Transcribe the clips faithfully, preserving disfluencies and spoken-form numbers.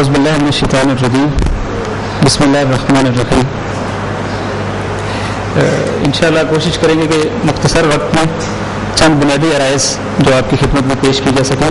اعوذ باللہ من الشیطان الرجیم بسم اللہ الرحمن الرحیم. انشاءاللہ کوشش کریں گے کہ مختصر وقت میں چند بنیادی عرائض جو آپ کی خدمت میں پیش کی جا سکیں.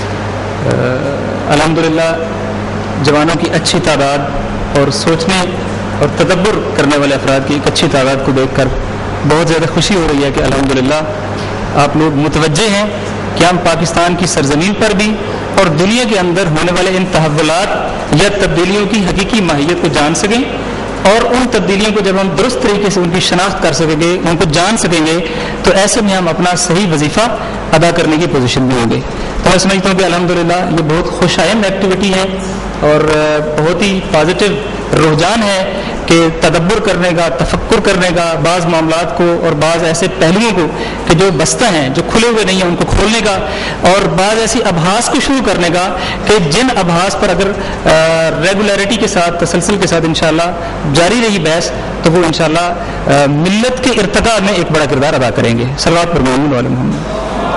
الحمدللہ جوانوں کی اچھی تعداد اور سوچنے اور تدبر کرنے والے افراد کی ایک اچھی تعداد کو دیکھ کر بہت زیادہ خوشی ہو رہی ہے کہ الحمدللہ آپ لوگ متوجہ ہیں کہ ہم پاکستان کی سرزمین پر بھی اور دنیا کے اندر ہونے والے ان تحولات یا تبدیلیوں کی حقیقی ماہیت کو جان سکیں، اور ان تبدیلیوں کو جب ہم درست طریقے سے ان کی شناخت کر سکیں گے، ان کو جان سکیں گے، تو ایسے میں ہم اپنا صحیح وظیفہ ادا کرنے کی پوزیشن میں ہوں گے. تو میں سمجھتا ہوں کہ الحمدللہ یہ بہت خوش آئند ایکٹیویٹی ہے اور بہت ہی پازیٹیو رجحان ہے کہ تدبر کرنے کا، تفکر کرنے کا، بعض معاملات کو اور بعض ایسے پہلوؤں کو کہ جو بستہ ہیں، جو کھلے ہوئے نہیں ہیں، ان کو کھولنے کا، اور بعض ایسی ابحاث کو شروع کرنے کا کہ جن ابحاث پر اگر ریگولیرٹی کے ساتھ، تسلسل کے ساتھ انشاءاللہ جاری رہی بحث تو وہ انشاءاللہ ملت کے ارتقاء میں ایک بڑا کردار ادا کریں گے. صلوات پر محمد علی محمد.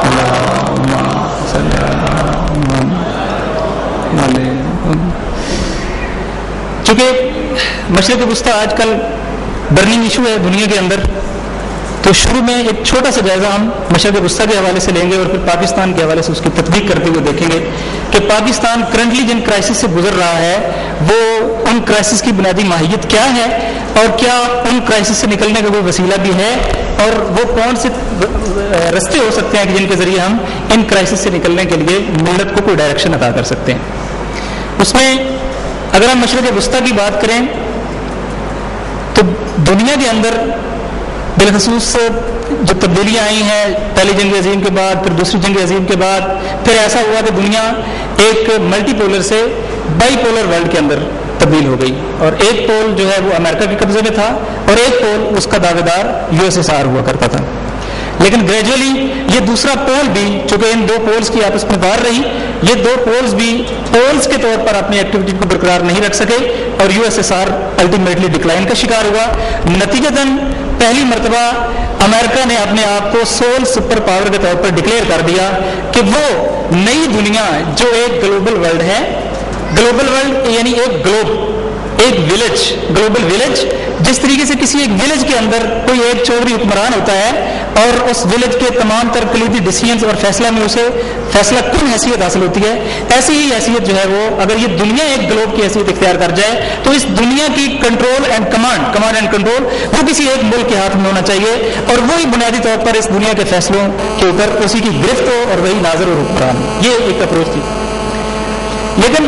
چونکہ مشرق وسطی آج کل برننگ ایشو ہے دنیا کے اندر، تو شروع میں ایک چھوٹا سا جائزہ ہم مشرق وسطی کے حوالے سے لیں گے اور پھر پاکستان کے حوالے سے اس کی تطبیق کرتے ہوئے دیکھیں گے کہ پاکستان کرنٹلی جن کرائسس سے گزر رہا ہے وہ ان کرائسس کی بنیادی ماہیت کیا ہے، اور کیا ان کرائسس سے نکلنے کا کوئی وسیلہ بھی ہے، اور وہ کون سے رستے ہو سکتے ہیں کہ جن کے ذریعے ہم ان کرائسس سے نکلنے کے لیے ملت کو کوئی ڈائریکشن عطا کر سکتے ہیں. اس میں اگر ہم مشرق وسطی کی بات کریں تو دنیا کے اندر بالخصوص جو تبدیلیاں آئی ہیں پہلی جنگ عظیم کے بعد، پھر دوسری جنگ عظیم کے بعد، پھر ایسا ہوا کہ دنیا ایک ملٹی پولر سے بائی پولر ورلڈ کے اندر تبدیل ہو گئی، اور ایک پول جو ہے وہ امریکہ کے قبضے میں تھا اور ایک پول اس کا دعوے دار یو ایس ایس آر ہوا کرتا تھا. لیکن گریجولی یہ دوسرا پول بھی، چونکہ ان دو پولز کی آپس میں وار رہی، یہ دو پولز بھی پولز کے طور پر اپنی ایکٹیویٹی کو برقرار نہیں رکھ سکے اور U S S R ultimately decline کا شکار ہوا. نتیجتاً پہلی مرتبہ امریکہ نے اپنے آپ کو سول سپر پاور کے طور پر ڈکلیئر کر دیا کہ وہ نئی دنیا جو ایک گلوبل ورلڈ ہے، گلوبل ورلڈ یعنی ایک گلوب، ایک ولیج، گلوبل ولیج، جس طریقے سے کسی ایک ولیج کے اندر کوئی ایک چودھری حکمران ہوتا ہے اور اس ولیج کے تمام تر کلیدی ڈیسیژنز اور فیصلہ میں اسے فیصلہ کن حیثیت حاصل ہوتی ہے، ایسی ہی حیثیت جو ہے وہ اگر یہ دنیا ایک گلوب کی حیثیت اختیار کر جائے تو اس دنیا کی control and command command and control وہ کسی ایک ملک کے ہاتھ میں ہونا چاہیے، اور وہی بنیادی طور پر اس دنیا کے فیصلوں کے اوپر اسی کی گرفت ہو اور وہی ناظر اور حکمران. یہ ایک اپروچ تھی. لیکن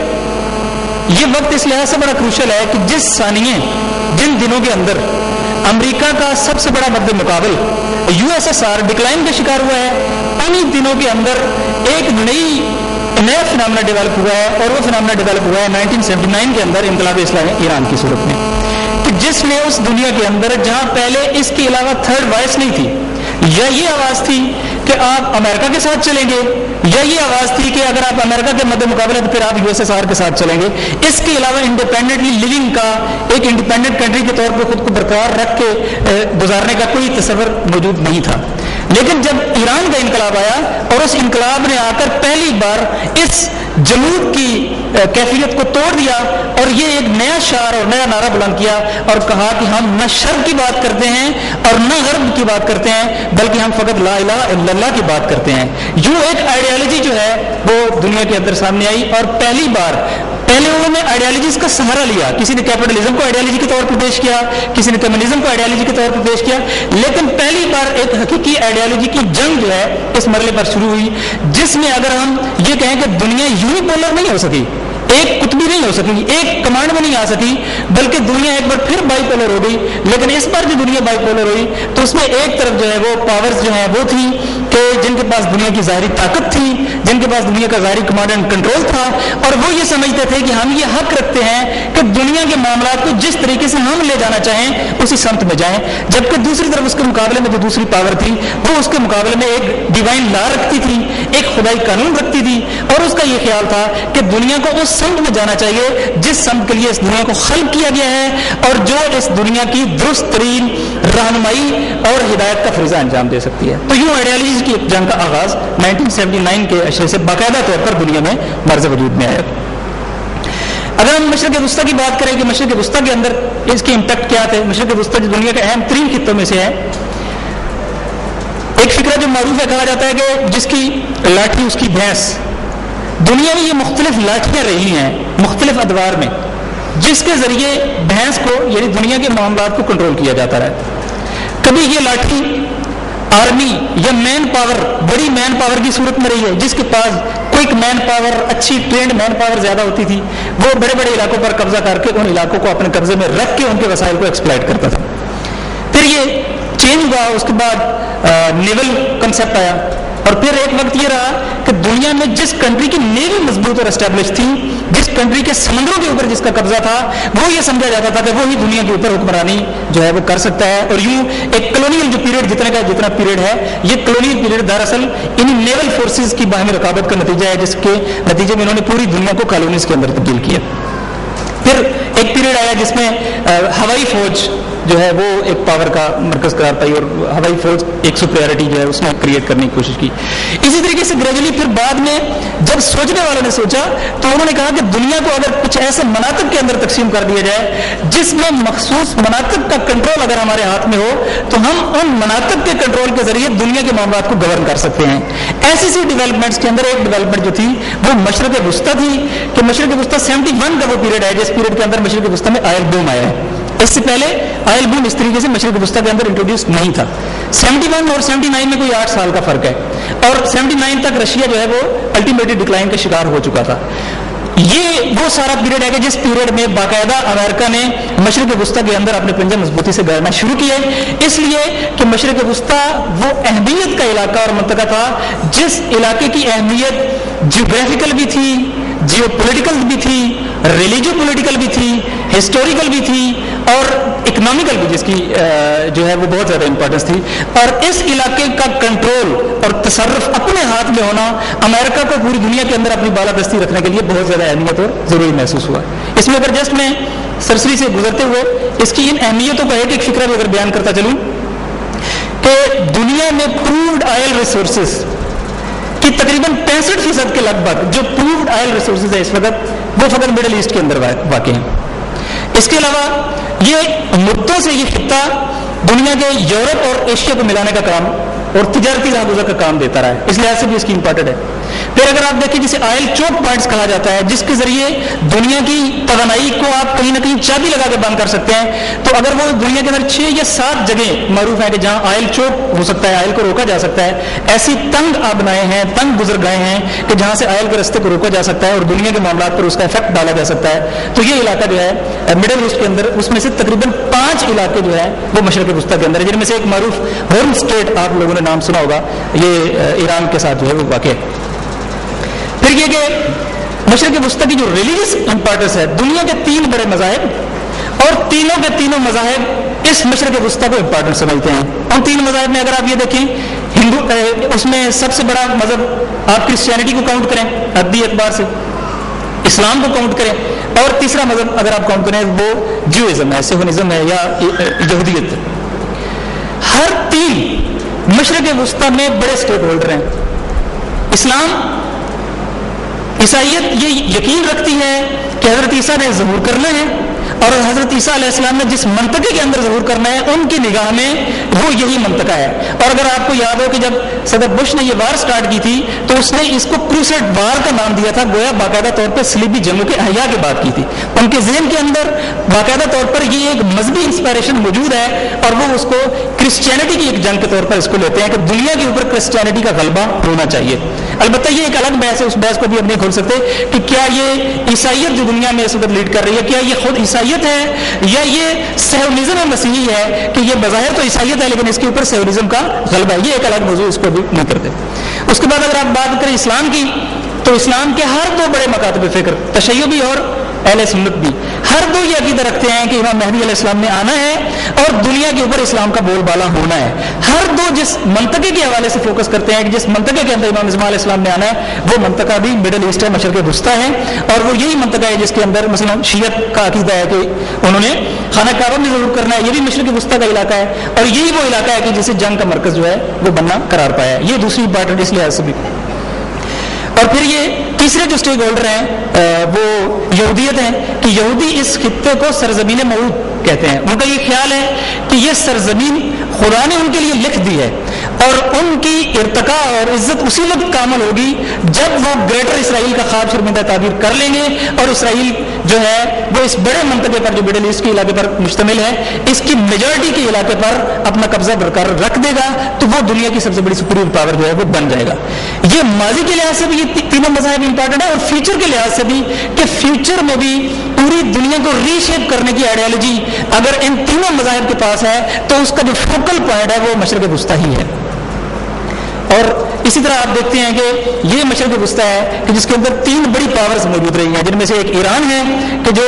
یہ وقت اس لحاظ سے بڑا کروشل ہے کہ جس ثانیے جن دنوں کے اندر امریکہ کا سب سے بڑا مد مقابل U S S R decline کا شکار ہوا ہے، انہی دنوں کے اندر ایک نئی نیا فنامنا ڈیولپ ہوا ہے، اور وہ فنامنا ڈیولپ ہوا ہے نائنٹین سیونٹی نائن کے اندر انقلاب اسلامی ایران کی صورت میں، کہ جس نے اس دنیا کے اندر جہاں پہلے اس کے علاوہ تھرڈ وائس نہیں تھی، یا یہ آواز تھی کہ آپ امریکہ کے ساتھ چلیں گے، یا یہ آواز تھی کہ اگر آپ امریکہ کے مد مقابلہ تو پھر آپ یو ایس ایس آر کے ساتھ چلیں گے، اس کے علاوہ انڈیپینڈنٹلی لیونگ کا، ایک انڈیپینڈنٹ کنٹری کے طور پر خود کو برقرار رکھ کے گزارنے کا کوئی تصور موجود نہیں تھا. لیکن جب ایران کا انقلاب آیا اور اس انقلاب نے آ کر پہلی بار اس جمود کی کیفیت کو توڑ دیا اور یہ ایک نیا شعار اور نیا نعرہ بلند کیا اور کہا کہ ہم نہ شرق کی بات کرتے ہیں اور نہ غرب کی بات کرتے ہیں، بلکہ ہم فقط لا الہ الا اللہ کی بات کرتے ہیں. یوں ایک آئیڈیالوجی جو ہے وہ دنیا کے اندر سامنے آئی، اور پہلی بار پہلے انہوں نے آئیڈیالوجیز کا سہارا لیا. کسی نے کیپٹلزم کو آئیڈیالوجی کے طور پر پیش کیا، کسی نے کمیونزم کو آئیڈیالوجی کے طور پر پیش کیا، لیکن پہلی بار ایک حقیقی آئیڈیالوجی کی جنگ جو ہے اس مرحلے پر شروع ہوئی، جس میں اگر ہم یہ کہیں کہ دنیا یونیپولر نہیں ہو سکی، ایک قطبی نہیں ہو سکی، ایک کمانڈ میں نہیں آ سکی، بلکہ دنیا ایک بار پھر بائی پولر ہو گئی. لیکن اس بار جو دنیا بائی پولر ہوئی تو اس میں ایک طرف جو ہے وہ پاورز جو ہیں وہ تھی کہ جن کے پاس دنیا کی ظاہری طاقت تھی، جن کے پاس دنیا کا ظاہری کمانڈ اینڈ کنٹرول تھا، اور وہ یہ سمجھتے تھے کہ ہم یہ حق رکھتے ہیں کہ دنیا کے معاملات کو جس طریقے سے ہم لے جانا چاہیں اسی سمت میں جائیں. جبکہ دوسری طرف اس کے مقابلے میں جو دوسری پاور تھی وہ اس کے مقابلے میں ایک ڈیوائن لا رکھتی تھی، ایک خدائی قانون رکھتی تھی، اور اس کا یہ خیال تھا کہ دنیا کو اس سمت میں جانا چاہیے جس سمت کے لیے اس دنیا کو خلق کیا گیا ہے اور جو اس دنیا کی درست ترین رہنمائی اور ہدایت کا فریضہ انجام دے سکتی ہے. تو یوں آئیڈیالوجیز کی جنگ کا آغاز نائنٹین سیونٹی نائن کے اشرے سے باقاعدہ طور پر دنیا میں مرز وجود میں آیا. اگر ہم مشرق وسطیٰ کی بات کریں کہ مشرق وسطیٰ کے اندر اس کے امپیکٹ کیا تھے، مشرق وسطیٰ جو دنیا کے اہم ترین خطوں میں سے ہے، ایک فکرہ جو معروف ہے، کہا جاتا ہے کہ جس کی لاٹھی اس کی بھینس، دنیا میں یہ مختلف لاٹھیاں رہی ہیں مختلف ادوار میں، جس کے ذریعے بھینس کو یعنی دنیا کے معاملات کو کنٹرول کیا جاتا رہا۔ کبھی یہ لاٹھی آرمی یا مین پاور، بڑی مین پاور کی صورت میں رہی ہے، جس کے پاس کوئک مین پاور، اچھی ٹرینڈ مین پاور زیادہ ہوتی تھی، وہ بڑے بڑے علاقوں پر قبضہ کر کے ان علاقوں کو اپنے قبضے میں رکھ کے ان کے وسائل کو ایکسپلائٹ کرتا تھا۔ پھر یہ چینج ہوا، اس کے بعد نیول کنسیپٹ آیا، اور پھر ایک وقت یہ رہا کہ دنیا میں جس کنٹری کی نیوی مضبوط اور اسٹیبلش تھی، جس کنٹری کے سمندروں کے اوپر جس کا قبضہ تھا، وہ یہ سمجھا جاتا تھا کہ وہی دنیا کے اوپر حکمرانی جو ہے وہ کر سکتا ہے، اور یوں ایک کلونیل جو پیریڈ جتنے کا جتنا پیریڈ ہے، یہ کلونیل پیریڈ دراصل انہی نیول فورسز کی باہمی رقابت کا نتیجہ ہے، جس کے نتیجے میں انہوں نے پوری دنیا کو کالونیز کے اندر تبدیل کیا۔ پھر ایک پیریڈ آیا جس میں ہوائی فوج جو ہے وہ ایک پاور کا مرکز قرار پائی، اور ہوائی فوج ایک سپریارٹی جو ہے اس نے کریٹ کرنے کی کوشش کی۔ اسی طریقے سے گریجولی پھر بعد میں جب سوچنے والوں نے سوچا تو انہوں نے کہا کہ دنیا کو اگر کچھ ایسے مناطق کے اندر تقسیم کر دیا جائے جس میں مخصوص مناطق کا کنٹرول اگر ہمارے ہاتھ میں ہو تو ہم ان مناطق کے کنٹرول کے ذریعے دنیا کے معاملات کو گورن کر سکتے ہیں۔ ایسی سی ڈیولپمنٹس کے اندر ایک ڈیولپمنٹ جو تھی وہ مشرق وسطیٰ تھی، کہ مشرق وسطیٰ سیونٹی ون کا وہ پیریڈ ہے جس پیریڈ کے اندر مشرق وسطیٰ میں آئل بوم آیا ہے۔ اس سے پہلے آئل بوم اس طریقے سے مشرق وسطیٰ کے اندر انٹروڈیوس نہیں تھا۔ سیونٹی ون اور سیونٹی نائن میں کوئی آٹھ سال کا فرق ہے، اور سیونٹی نائن تک رشیا جو ہے وہ الٹیمیٹلی ڈکلائن کا شکار ہو چکا تھا۔ یہ وہ سارا پیریڈ ہے کہ جس پیریڈ میں باقاعدہ امریکہ نے مشرق وسطیٰ کے اندر اپنے پنجے مضبوطی سے گاڑنا شروع کیے، اس لیے کہ مشرق وسطیٰ وہ اہمیت کا علاقہ اور منطقہ تھا جس علاقے کی اہمیت جیوگرافیکل بھی تھی، جیو پولیٹیکل بھی تھی، ریلیجو پولیٹیکل بھی تھی، ہسٹوریکل بھی تھی، اور اکنامیکل بھی، جس کی جو ہے وہ بہت زیادہ امپورٹنس تھی۔ اور اس علاقے کا کنٹرول اور تصرف اپنے ہاتھ میں ہونا امریکہ کو پوری دنیا کے اندر اپنی بالادستی رکھنے کے لیے بہت زیادہ اہمیت اور ضروری محسوس ہوا۔ اس میں اگر جسٹ میں سرسری سے گزرتے ہوئے اس کی ان اہمیتوں کا ایک ایک فکرہ بھی اگر بیان کرتا چلوں کہ دنیا میں پرووڈ آئل ریسورسز کہ تقریباً پینسٹھ فیصد کے لگ بھگ جو پرووڈ آئل ریسورسز ہے اس وقت وہ فقط مڈل ایسٹ کے اندر واقع ہیں۔ اس کے علاوہ یہ مدتوں سے یہ خطہ دنیا کے یورپ اور ایشیا کو ملانے کا کام اور تجارتی راہ گزر کا کام دیتا رہا ہے، اس لحاظ سے بھی اس کی امپورٹنٹ ہے۔ پھر اگر آپ دیکھیں جسے آئل چوک پوائنٹس کہا جاتا ہے، جس کے ذریعے دنیا کی توانائی کو آپ کہیں نہ کہیں چابی لگا کے بند کر سکتے ہیں، تو اگر وہ دنیا کے اندر چھ یا سات جگہ معروف ہیں کہ جہاں آئل چوک ہو سکتا ہے، آئل کو روکا جا سکتا ہے، ایسی تنگ آبنائیں ہیں، تنگ گزرگاہیں ہیں کہ جہاں سے آئل کے رستے کو روکا جا سکتا ہے اور دنیا کے معاملات پر اس کا افیکٹ ڈالا جا سکتا ہے، تو یہ علاقہ جو ہے مڈل ایسٹ کے اندر اس میں سے تقریباً پانچ علاقے جو ہے وہ مشرق وسطیٰ کے اندر ہے، جن میں سے ایک معروف ہورن اسٹیٹ آپ لوگوں نے نام سنا ہوگا، یہ ایران کے ساتھ جو ہے وہ واقع ہے۔ پھر یہ کہ مشرق وسطیٰ کی جو ریلیجس امپورٹنس ہے، دنیا کے تین بڑے مذاہب اور تینوں کے تینوں مذاہب اس مشرق وسطیٰ کو امپورٹنٹ سمجھتے ہیں۔ ان تین مذاہب میں اگر آپ یہ دیکھیں، ہندو اس میں سب سے بڑا مذہب آپ کرسچینٹی کو کاؤنٹ کریں عددی اعتبار سے، اسلام کو کاؤنٹ کریں، اور تیسرا مذہب اگر آپ کاؤنٹ کریں وہ جیوئزم ہے، سیونزم ہے یا یہودیت۔ ہر تین مشرق وسطیٰ میں بڑے اسٹیک ہولڈر ہیں۔ اسلام عیسائیت یہ یقین رکھتی ہے کہ حضرت عیسیٰ نے ظہور کرنا ہے، اور حضرت عیسیٰ علیہ السلام نے جس منطقے کے اندر ظہور کرنا ہے ان کی نگاہ میں وہ یہی منطقہ ہے۔ اور اگر آپ کو یاد ہو کہ جب صدر بش نے یہ وار سٹارٹ کی تھی تو اس نے اس کو کروسیڈ وار کا نام دیا تھا، گویا باقاعدہ طور پر صلیبی جنگوں کے احیا کی بات کی تھی۔ ان کے ذہن کے اندر باقاعدہ طور پر یہ ایک مذہبی انسپائریشن موجود ہے، اور وہ اس کو کرسچینٹی کی ایک جنگ کے طور پر اس کو لیتے ہیں کہ دنیا کے اوپر کرسچینٹی کا غلبہ ہونا چاہیے۔ البتہ یہ ایک الگ بحث ہے، اس بحث کو بھی اب نہیں کھول سکتے کہ کیا یہ عیسائیت جو دنیا میں اس وقت لیڈ کر رہی ہے، کیا یہ خود عیسائیت ہے یا یہ صہیونزم مسیحی ہے، کہ یہ بظاہر تو عیسائیت ہے لیکن اس کے اوپر صہیونزم کا غلبہ ہے۔ یہ ایک الگ موضوع، اس کو بھی نہیں کرتے۔ اس کے بعد اگر آپ بات کریں اسلام کی، تو اسلام کے ہر دو بڑے مکاتب فکر، تشیعی اور اہل سنت بھی، ہر دو یہ عقیدہ رکھتے ہیں کہ امام مہدی علیہ السلام نے آنا ہے اور دنیا کے اوپر اسلام کا بول بالا ہونا ہے۔ ہر دو جس منطقے کے حوالے سے فوکس کرتے ہیں کہ جس منطقے کے اندر امام اسماعیل علیہ السلام نے آنا ہے وہ منطقہ بھی مڈل ایسٹ ہے، مشرق وسطیٰ ہے، اور وہ یہی منطقہ ہے جس کے اندر مثلا شیعت کا عقیدہ ہے کہ انہوں نے خانہ کعبہ میں ضرور کرنا ہے، یہ بھی مشرق وسطیٰ کا علاقہ ہے، اور یہی وہ علاقہ ہے کہ جسے جنگ کا مرکز جو ہے وہ بننا قرار پایا ہے۔ یہ دوسری امپارٹنٹ اس لحاظ سے بھی۔ اور پھر یہ تیسرے جو اسٹیک ہولڈر ہیں وہ یہودیت ہیں کہ یہودی اس خطے کو سرزمین موعود کہتے ہیں. ان کا یہ خیال ہے کہ یہ سرزمین خدا نے ان کے لیے لکھ دی ہے اور ان کی ارتقاء اور عزت اسی وقت کامل ہوگی جب وہ گریٹر اسرائیل کا خواب شرمندہ تعبیر کر لیں گے اور اسرائیل جو ہے وہ اس بڑے منطقے پر جو مڈل ایسٹ کے علاقے پر مشتمل ہے اس کی میجورٹی کے علاقے پر اپنا قبضہ برقرار رکھ دے گا تو وہ دنیا کی سب سے بڑی سپریور پاور جو ہے وہ بن جائے گا. یہ ماضی کے لحاظ سے بھی یہ تینوں مذاہب امپورٹنٹ ہے اور فیوچر کے لحاظ سے بھی کہ فیوچر میں بھی پوری دنیا کو ری شیپ کرنے کی آئیڈیالوجی اگر ان تینوں مذاہب کے پاس ہے تو اس کا جو فوکل پوائنٹ ہے وہ مشرق وسطی ہی ہے. اور اسی طرح آپ دیکھتے ہیں کہ یہ مشرق وسطی ہے کہ جس کے اندر تین بڑی پاورز موجود رہی ہیں جن میں سے ایک ایران ہے کہ جو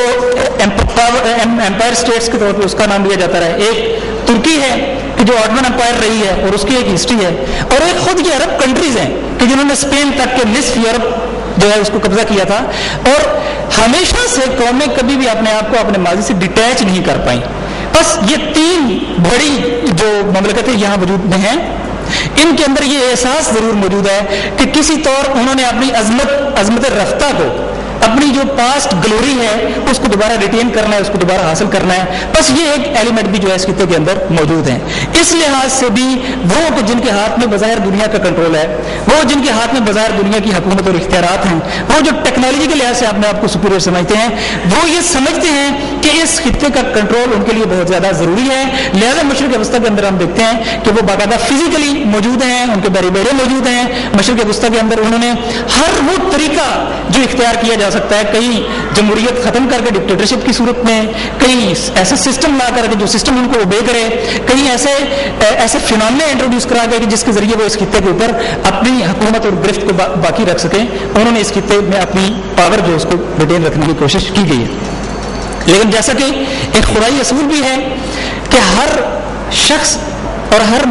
امپائر اسٹیٹس کے طور پہ اس کا نام لیا جاتا ہے, ایک ترکی ہے کہ جو آٹمن امپائر رہی ہے اور اس کی ایک ہسٹری ہے, اور ایک خود یہ عرب کنٹریز ہیں کہ جنہوں نے اسپین تک کے نصف یورپ جو ہے اس کو قبضہ کیا تھا. اور ہمیشہ سے قومیں کبھی بھی اپنے آپ کو اپنے ماضی سے ڈیٹیچ نہیں کر پائیں. بس یہ تین بڑی جو مملکتیں یہاں وجود میں ہیں ان کے اندر یہ احساس ضرور موجود ہے کہ کسی طور انہوں نے اپنی عظمت عظمت رفتہ کو, اپنی جو پاسٹ گلوری ہے اس کو دوبارہ ریٹین کرنا ہے, اس کو دوبارہ حاصل کرنا ہے. بس یہ ایک ایلیمنٹ بھی جو ہے اس خطے کے اندر موجود ہیں. اس لحاظ سے بھی وہ کہ جن کے ہاتھ میں بظاہر دنیا کا کنٹرول ہے, وہ جن کے ہاتھ میں بظاہر دنیا کی حکومت اور اختیارات ہیں, وہ جو ٹیکنالوجی کے لحاظ سے اپنے آپ کو سپیریئر سمجھتے ہیں, وہ یہ سمجھتے ہیں کہ اس خطے کا کنٹرول ان کے لیے بہت زیادہ ضروری ہے. لہذا مشرق وسطی کے اندر ہم دیکھتے ہیں کہ وہ باقاعدہ فزیکلی موجود ہیں, ان کے بیری بیڑے موجود ہیں. مشرق وسطی کے اندر انہوں نے ہر وہ طریقہ جو اختیار کیا جا سکتا ہے, کہیں جمہوریت ختم کر کے ڈکٹیٹرشپ کی صورت میں, کہیں ایسا سسٹم لا کر کے جو سسٹم ان کو اوبے کرے, کہیں ایسے ایسے فینامنا انٹروڈیوس کرا کے جس کے ذریعے وہ اس خطے کے اوپر اپنی حکومت اور گرفت کو با باقی رکھ سکیں. انہوں نے اس خطے میں اپنی پاور جو اس کو ریٹین رکھنے کی کوشش کی گئی ہے. لیکن جیسا کہ ایک خدائی اصول بھی ہے کہ ہر شخص اور ہر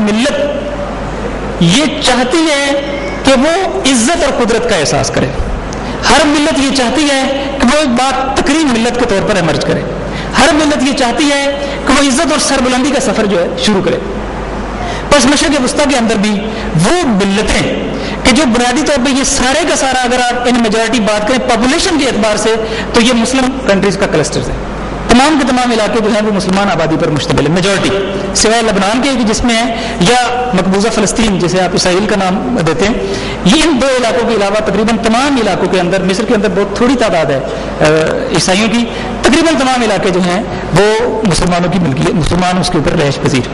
ملت یہ چاہتی ہے کہ وہ عزت اور قدرت کا احساس کرے. ہر ملت یہ چاہتی ہے کہ وہ ایک بات تقریم ملت کے طور پر ایمرج کرے. ہر ملت یہ چاہتی ہے کہ وہ عزت اور سربلندی کا سفر جو ہے شروع کرے. بس مشرق وسطی کے اندر بھی وہ ملتیں کہ جو بنیادی طور پہ یہ سارے کا سارا اگر آپ ان میجورٹی بات کریں پاپولیشن کے اعتبار سے تو یہ مسلم کنٹریز کا کلسٹر ہے. تمام کے تمام علاقے جو ہیں وہ مسلمان آبادی پر مشتمل ہے, میجورٹی سوائے لبنان کے جس میں ہے, یا مقبوضہ فلسطین جسے آپ اسرائیل کا نام دیتے ہیں. یہ ان دو علاقوں کے علاوہ تقریباً تمام علاقوں کے اندر, مصر کے اندر بہت تھوڑی تعداد ہے عیسائیوں کی, تقریباً تمام علاقے جو ہیں وہ مسلمانوں کی ملکیت, مسلمان اس کے اوپر رہائش پذیر.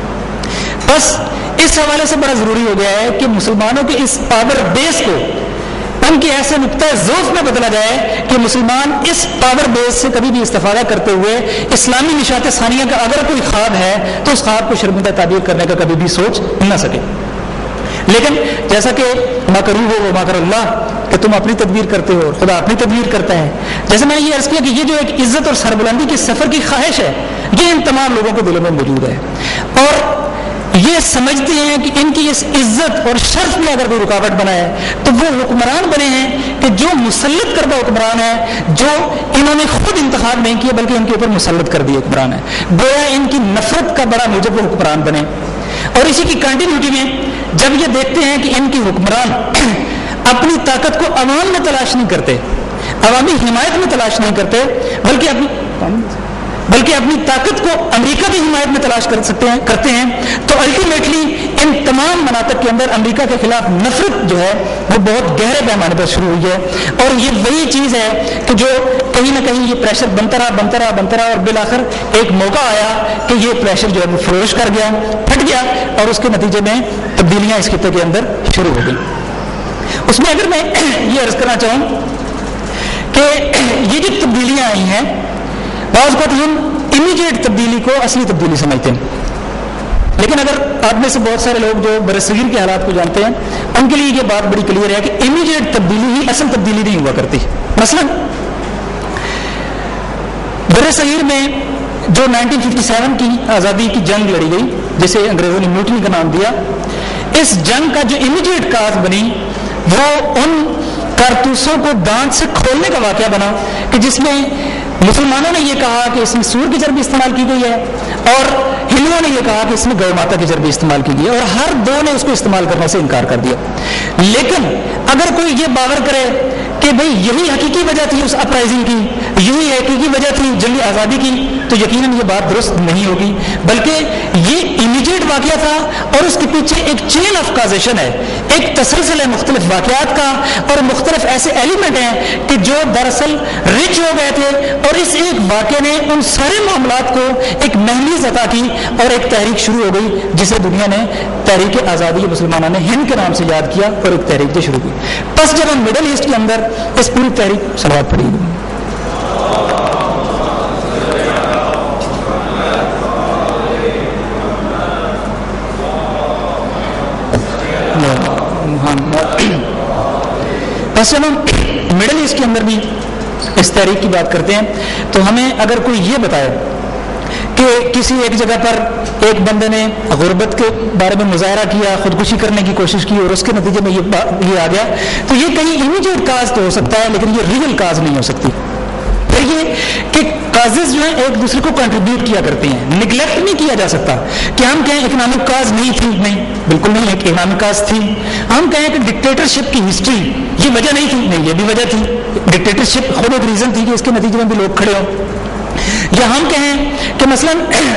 بس اس حوالے سے بڑا ضروری ہو گیا ہے کہ مسلمانوں کے اس پاور بیس کو ان کے ایسے نقطۂ ضعف میں بدلا جائے کہ مسلمان اس پاور بیس سے کبھی بھی استفادہ کرتے ہوئے اسلامی نشاط ثانیہ کا اگر کوئی خواب ہے تو اس خواب کو شرمندہ تعبیر کرنے کا کبھی بھی سوچ نہ سکے. لیکن جیسا کہ مکرو ہو وہ مکر اللہ, کہ تم اپنی تدبیر کرتے ہو اور خدا اپنی تدبیر کرتا ہے. جیسے میں نے یہ عرض کیا کہ یہ جو ایک عزت اور سربلندی کے سفر کی خواہش ہے یہ ان تمام لوگوں کے دلوں میں موجود ہے, اور یہ سمجھتے ہیں کہ ان کی اس عزت اور شرف میں اگر کوئی رکاوٹ بنا ہے تو وہ حکمران بنے ہیں کہ جو مسلط کردہ حکمران ہے, جو انہوں نے خود انتخاب نہیں کیا بلکہ ان کے اوپر مسلط کر دیے حکمران ہے, گویا ان کی نفرت کا بڑا موجب وہ حکمران بنے. اور اسی کی کنٹینیوٹی میں جب یہ دیکھتے ہیں کہ ان کی حکمران اپنی طاقت کو عوام میں تلاش نہیں کرتے, عوامی حمایت میں تلاش نہیں کرتے, بلکہ اپنی بلکہ اپنی طاقت کو امریکہ کی حمایت میں تلاش کر سکتے ہیں کرتے ہیں, تو الٹیمیٹلی ان تمام مناطق کے اندر امریکہ کے خلاف نفرت جو ہے وہ بہت گہرے پیمانے پر شروع ہوئی ہے. اور یہ وہی چیز ہے کہ جو کہیں نہ کہیں یہ پریشر بنتا رہا بنتا رہا بنتا رہا اور بالآخر ایک موقع آیا کہ یہ پریشر جو ہے وہ فروش کر گیا, پھٹ گیا, اور اس کے نتیجے میں تبدیلیاں اس خطے کے اندر شروع ہو گئی. اس میں اگر میں یہ عرض کرنا چاہوں کہ یہ جو تبدیلیاں آئی ہیں بعض اوقات ہم امیڈیٹ تبدیلی کو اصلی تبدیلی سمجھتے ہیں, لیکن اگر آپ میں سے بہت سارے لوگ جو برصغیر کے حالات کو جانتے ہیں ان کے لیے یہ بات بڑی کلیئر ہے کہ امیڈیٹ تبدیلی ہی اصل تبدیلی نہیں ہوا کرتی. مثلا برصغیر میں جو نائنٹین ففٹی سیون کی آزادی کی جنگ لڑی گئی جسے انگریزوں نے میوٹنی کا نام دیا, اس جنگ کا جو امیڈیٹ کاز بنی وہ ان کارتوسوں کو دانت سے کھولنے کا واقعہ بنا کہ جس میں مسلمانوں نے یہ کہا کہ اس میں سور کی چربی استعمال کی گئی ہے اور ہندوؤں نے یہ کہا کہ اس میں گو ماتا کی چربی استعمال کی گئی ہے, اور ہر دو نے اس کو استعمال کرنے سے انکار کر دیا. لیکن اگر کوئی یہ باور کرے کہ بھئی یہی حقیقی وجہ تھی اس اپرائزنگ کی, یہی حقیقی وجہ تھی جنگی آزادی کی, تو یقیناً یہ بات درست نہیں ہوگی, بلکہ یہ امیڈیٹ واقعہ تھا اور اس کے پیچھے ایک چین آف کازیشن ہے, ایک تسلسل ہے مختلف واقعات کا, اور مختلف ایسے ایلیمنٹ ہیں کہ جو دراصل رچ ہو گئے تھے, اور اس ایک واقعے نے ان سارے معاملات کو ایک مہمیز عطا کی اور ایک تحریک شروع ہو گئی جسے دنیا نے تحریک آزادی مسلمانوں نے ہند کے نام سے یاد کیا, اور ایک تحریک جو شروع کی. بس جب ہم مڈل ایسٹ کے اندر اس پوری تحریک صلوات پڑھی گئی, بس جب ہم مڈل ایسٹ کے اندر بھی اس تحریک کی بات کرتے ہیں تو ہمیں اگر کوئی یہ بتائے کہ کسی ایک جگہ پر ایک بندے نے غربت کے بارے میں مظاہرہ کیا, خودکشی کرنے کی کوشش کی, اور اس کے نتیجے میں یہ یہ آ گیا, تو یہ کہیں امیڈیٹ کاز تو ہو سکتا ہے لیکن یہ ریئل کاز نہیں ہو سکتی. پھر یہ کہ کازز جو ہیں ایک دوسرے کو کنٹریبیوٹ کیا کرتے ہیں, نگلیکٹ نہیں کیا جا سکتا کہ ہم کہیں اکنامک کاز نہیں تھی, نہیں بالکل نہیں, ایک اکنامک کاز تھی. ہم کہیں کہ ڈکٹیٹرشپ کی ہسٹری یہ وجہ نہیں تھی, نہیں یہ بھی وجہ تھی, ڈکٹیٹرشپ خود ایک ریزن تھی کہ اس کے نتیجے میں بھی لوگ کھڑے ہوں. یا ہم کہیں کہ مثلا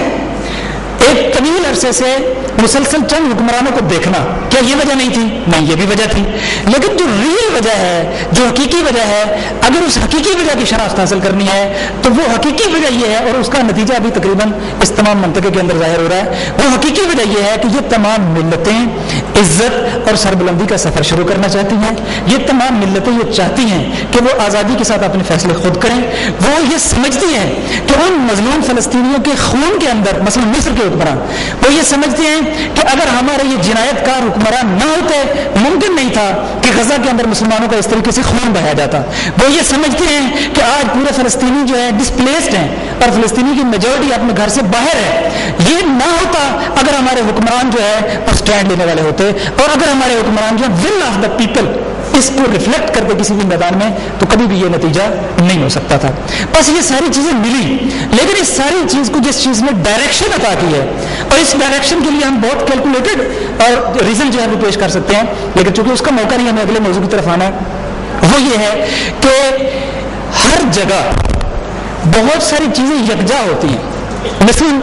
ایک طویل عرصے سے مسلسل چند حکمرانوں کو دیکھنا, کیا یہ وجہ نہیں تھی, نہیں یہ بھی وجہ تھی. لیکن جو ریئل وجہ ہے, جو حقیقی وجہ ہے, اگر اس حقیقی وجہ کی شناخت حاصل کرنی ہے تو وہ حقیقی وجہ یہ ہے, اور اس کا نتیجہ بھی تقریباً اس تمام منطقے کے اندر ظاہر ہو رہا ہے. وہ حقیقی وجہ یہ ہے کہ یہ تمام ملتیں عزت اور سربلندی کا سفر شروع کرنا چاہتی ہیں. یہ تمام ملتیں یہ چاہتی ہیں کہ وہ آزادی کے ساتھ اپنے فیصلے خود کریں. وہ یہ سمجھتی ہیں کہ ان مظلوم فلسطینیوں کے خون کے اندر, مثلا مصر کے حکمران, وہ یہ سمجھتے ہیں کہ اگر ہمارے یہ جنایت کار حکمران نہ ہوتے, ممکن نہیں تھا کہ غزہ کے اندر مسلمانوں کا اس طریقے سے خون بہایا جاتا. وہ یہ سمجھتے ہیں کہ آج پورے فلسطینی جو ہے ڈسپلیسڈ ہیں اور فلسطینی کی میجورٹی اپنے گھر سے باہر ہے. یہ نہ ہوتا اگر ہمارے حکمران جو ہے وہ اسٹینڈ لینے والے ہوتے, اور اگر ہمارے حکمران جو ہے ول آف دا پیپل اس کو ریفلیکٹ کرتے کسی بھی میدان میں, تو کبھی بھی یہ نتیجہ نہیں ہو سکتا تھا. بس یہ ساری چیزیں ملی, لیکن اس ساری چیز کو جس چیز میں ڈائریکشن عطا کی ہے, اور اس ڈائریکشن کے لیے ہم بہت کیلکولیٹڈ اور ریزن جو ہے وہ پیش کر سکتے ہیں, لیکن چونکہ اس کا موقع نہیں, ہمیں اگلے موضوع کی طرف آنا ہے. وہ یہ ہے کہ ہر جگہ بہت ساری چیزیں یکجا ہوتی ہیں. مثلا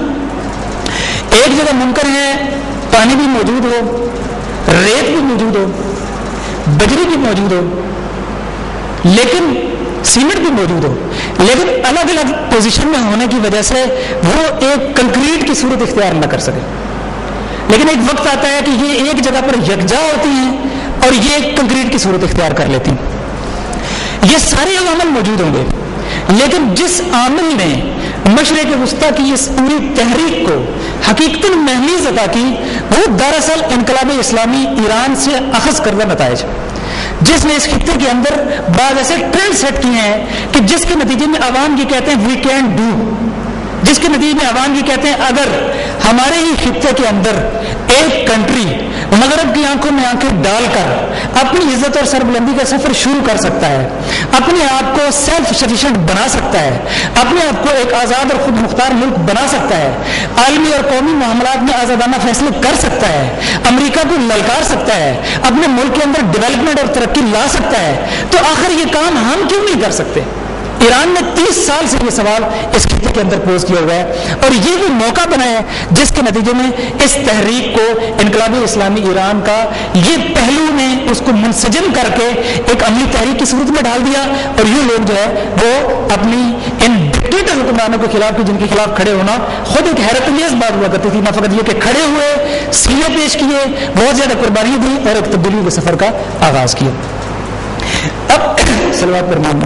ایک جگہ ممکن ہے پانی بھی موجود ہو, ریت بھی موجود ہو, بجری بھی موجود ہو, لیکن سیمنٹ بھی موجود ہو, لیکن الگ الگ پوزیشن میں ہونے کی وجہ سے وہ ایک کنکریٹ کی صورت اختیار نہ کر سکے. لیکن ایک وقت آتا ہے کہ یہ ایک جگہ پر یکجا ہوتی ہیں اور یہ کنکریٹ کی صورت اختیار کر لیتی ہیں. یہ سارے عوامل موجود ہوں گے, لیکن جس عامل نے مشرق وسطیٰ کی اس پوری تحریک کو حقیقتاً مہمیز عطا کی, وہ دراصل انقلاب اسلامی ایران سے اخذ کردہ نتائج, جس نے اس خطے کے اندر بعض ایسے ٹرینڈ سیٹ کیے ہیں کہ جس کے نتیجے میں عوام یہ کہتے ہیں وی کین ڈو, جس کے نتیجے میں عوام یہ کہتے ہیں اگر ہمارے ہی خطے کے اندر ایک کنٹری مغرب کی آنکھوں میں آنکھیں ڈال کر اپنی عزت اور سربلندی کا سفر شروع کر سکتا ہے, اپنے آپ کو سیلف سفیشینٹ بنا سکتا ہے, اپنے آپ کو ایک آزاد اور خود مختار ملک بنا سکتا ہے, عالمی اور قومی معاملات میں آزادانہ فیصلے کر سکتا ہے, امریکہ کو للکار سکتا ہے, اپنے ملک کے اندر ڈیولپمنٹ اور ترقی لا سکتا ہے, تو آخر یہ کام ہم کیوں نہیں کر سکتے؟ ایران نے تیس سال سے یہ سوال اس خطے کے اندر پوز کیا ہوا ہے, اور یہ بھی موقع بنا ہے جس کے نتیجے میں اس تحریک کو انقلاب اسلامی ایران کا یہ پہلو نے اس کو منسجم کر کے ایک عملی تحریک کی صورت میں ڈال دیا, اور یہ لوگ جو ہے وہ اپنی ان ڈکٹیٹر حکمرانوں کے خلاف کی جن کے خلاف کھڑے ہونا خود ایک حیرت انگیز بات ہوا کرتی تھی, نہ فقط یہ کہ کھڑے ہوئے, سینے پیش کیے, بہت زیادہ قربانی دی اور ایک تبدیلی کے سفر کا آغاز کیا. اب صلوات پر مان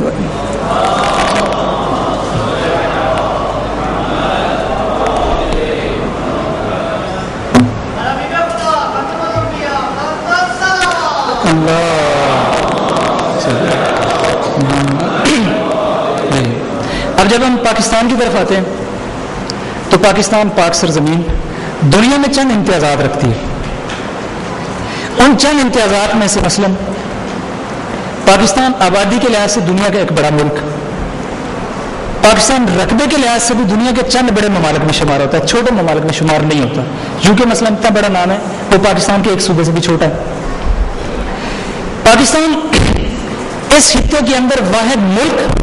اب جب ہم پاکستان کی طرف آتے ہیں تو پاکستان پاک سرزمین دنیا میں چند امتیازات رکھتی ہے. ان چند امتیازات میں سے مثلا پاکستان آبادی کے لحاظ سے دنیا کا ایک بڑا ملک, پاکستان رقبے کے لحاظ سے بھی دنیا کے چند بڑے ممالک میں شمار ہوتا ہے, چھوٹے ممالک میں شمار نہیں ہوتا, کیونکہ مثلا اتنا بڑا نام ہے وہ پاکستان کے ایک صوبے سے بھی چھوٹا ہے. پاکستان اس خطے کے اندر واحد ملک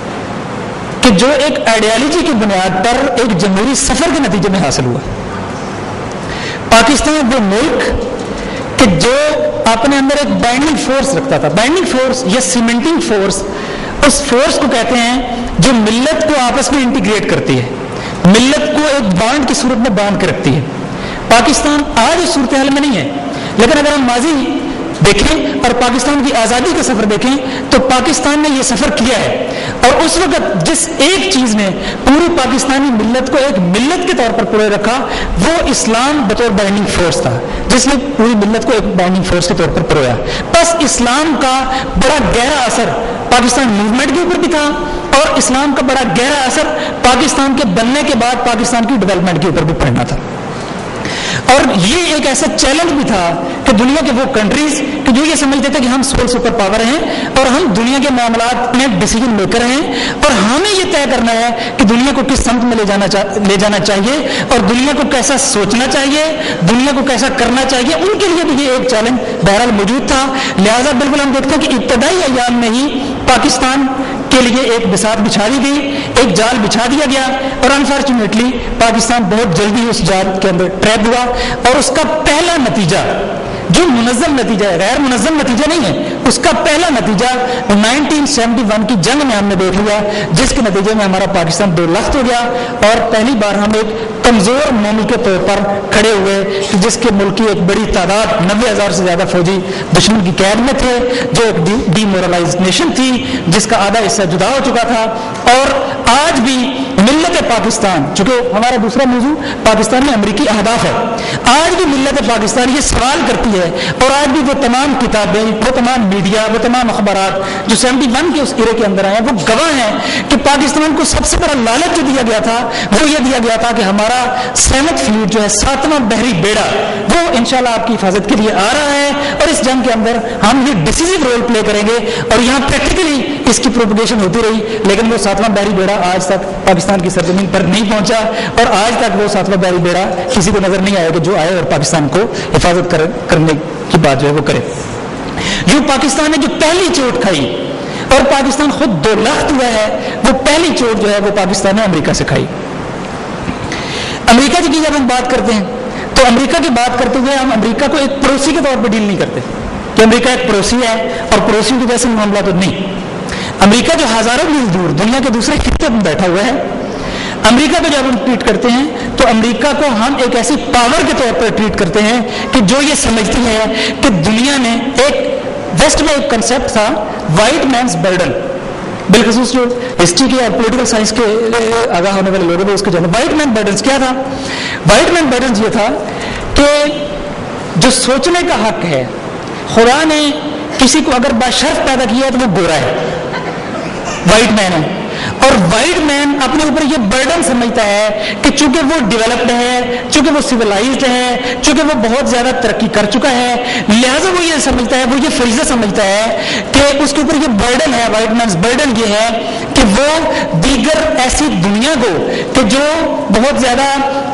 کہ جو ایک آئیڈیالوجی کی بنیاد پر ایک جمہوری سفر کے نتیجے میں حاصل ہوا. پاکستان وہ ملک کہ جو اپنے اندر ایک بائنڈنگ فورس رکھتا تھا. بائنڈنگ فورس یا سیمنٹنگ فورس, اس فورس کو کہتے ہیں جو ملت کو آپس میں انٹیگریٹ کرتی ہے, ملت کو ایک بانڈ کی صورت میں باندھ کے رکھتی ہے. پاکستان آج اس صورتحال میں نہیں ہے, لیکن اگر ہم ماضی دیکھیں اور پاکستان کی آزادی کا سفر دیکھیں تو پاکستان نے یہ سفر کیا ہے. اور اس وقت جس ایک چیز نے پوری پاکستانی ملت کو ایک ملت کے طور پر پروئے رکھا وہ اسلام بطور بائنڈنگ فورس تھا, جس نے پوری ملت کو ایک بائنڈنگ فورس کے طور پر پرویا. بس اسلام کا بڑا گہرا اثر پاکستان موومنٹ کے اوپر بھی تھا, اور اسلام کا بڑا گہرا اثر پاکستان کے بننے کے بعد پاکستان کی ڈیولپمنٹ کے اوپر بھی پڑنا تھا. اور یہ ایک ایسا چیلنج بھی تھا کہ دنیا کے وہ کنٹریز کہ جو یہ سمجھتے تھے کہ ہم سول سپر پاور ہیں اور ہم دنیا کے معاملات میں ڈیسیجن میکر ہیں, اور ہمیں یہ طے کرنا ہے کہ دنیا کو کس سمت میں لے جانا لے جانا چاہیے اور دنیا کو کیسا سوچنا چاہیے, دنیا کو کیسا کرنا چاہیے. ان کے لیے بھی یہ ایک چیلنج بہرحال موجود تھا. لہٰذا بالکل ہم دیکھتے ہیں کہ ابتدائی ایام میں ہی پاکستان کے لیے ایک بساط بچھا دی گئی, ایک جال بچھا دیا گیا, اور انفارچونیٹلی پاکستان بہت جلدی اس جال کے اندر ٹریپ ہوا. اور اس کا پہلا نتیجہ جو منظم نتیجہ ہے, غیر منظم نتیجہ نہیں ہے, اس کا پہلا نتیجہ نائنٹین سیونٹی ون کی جنگ میں ہم نے دیکھ لیا, جس کے نتیجے میں ہمارا پاکستان بے لخت ہو گیا اور پہلی بار ہم ایک کمزور ملک کے طور پر کھڑے ہوئے کہ جس کے ملک کی ایک بڑی تعداد نبے ہزار سے زیادہ فوجی دشمن کی قید میں تھے, جو ایک ڈی مورلائز نیشن تھی جس کا آدھا حصہ جدا ہو چکا تھا. اور آج بھی ملت پاکستان, چونکہ ہمارا دوسرا موضوع پاکستان میں امریکی اہداف ہے, آج بھی ملت پاکستان یہ سوال کرتی ہے, اور آج بھی وہ تمام کتابیں, وہ تمام میڈیا, وہ تمام اخبارات جو سیونٹی ون کے اس ایرے کے اندر آئے ہیں وہ گواہ ہیں کہ پاکستان کو سب سے بڑا لالچ جو دیا گیا تھا وہ یہ دیا گیا تھا کہ ہمارا سیونتھ فلیٹ جو ہے, ساتواں بحری بیڑا, وہ انشاءاللہ آپ کی حفاظت کے لیے آ رہا ہے, اور اس جنگ کے اندر ہم یہ ڈیسیزو رول پلے کریں گے. اور یہاں پریکٹیکلی اس کی پروپگیشن ہوتی رہی, لیکن وہ ساتواں بحری بیڑا آج تک پاکستان کی سرزمین پر نہیں پہنچا, اور آج تک وہ ساتواں بحری بیڑا کسی کو نظر نہیں آیا کہ جو آئے اور پاکستان کو حفاظت کر, کرنے کی بات جو ہے وہ کرے. جو پاکستان نے جو پہلی چوٹ کھائی اور پاکستان خود دو لخت ہوا ہے, وہ پہلی چوٹ جو ہے وہ پاکستان نے امریکہ سے کھائی. امریکہ کی جب ہم بات کرتے ہیں تو امریکہ کی بات کرتے ہوئے ہم امریکہ کو ایک پڑوسی کے طور پر ڈیل نہیں کرتے کہ امریکہ ایک پڑوسی ہے اور پڑوسیوں کے جیسے معاملہ تو نہیں. امریکہ جو ہزاروں میل دور دنیا کے دوسرے خطے میں بیٹھا ہوا ہے, امریکہ کو جب ہم ٹریٹ کرتے ہیں تو امریکہ کو ہم ایک ایسی پاور کے طور پر ٹریٹ کرتے ہیں کہ جو یہ سمجھتی ہے کہ دنیا نے ایک ویسٹ میں ایک کنسیپٹ تھا وائٹ مینس برڈن, بالخصوص جو ہسٹری کے اور پولیٹیکل سائنس کے آگاہ ہونے والے لوگ ہیں اس کے جانے وائٹ مین برڈنس کیا تھا. وائٹ مین برڈنس یہ تھا کہ جو سوچنے کا حق ہے, خدا نے کسی کو اگر باشرف پیدا کیا ہے تو وہ گورا ہے, وائٹ مین ہے, اور وائٹ مین اپنے اوپر یہ برڈن سمجھتا ہے کہ چونکہ وہ ڈیولپڈ ہے, چونکہ وہ سویلائزڈ ہے, چونکہ وہ بہت زیادہ ترقی کر چکا ہے, لہٰذا وہ یہ سمجھتا ہے, وہ یہ فریضہ سمجھتا ہے کہ اس کے اوپر یہ برڈن ہے. وائٹ مینس برڈن یہ ہے کہ وہ دیگر ایسی دنیا کو کہ جو بہت زیادہ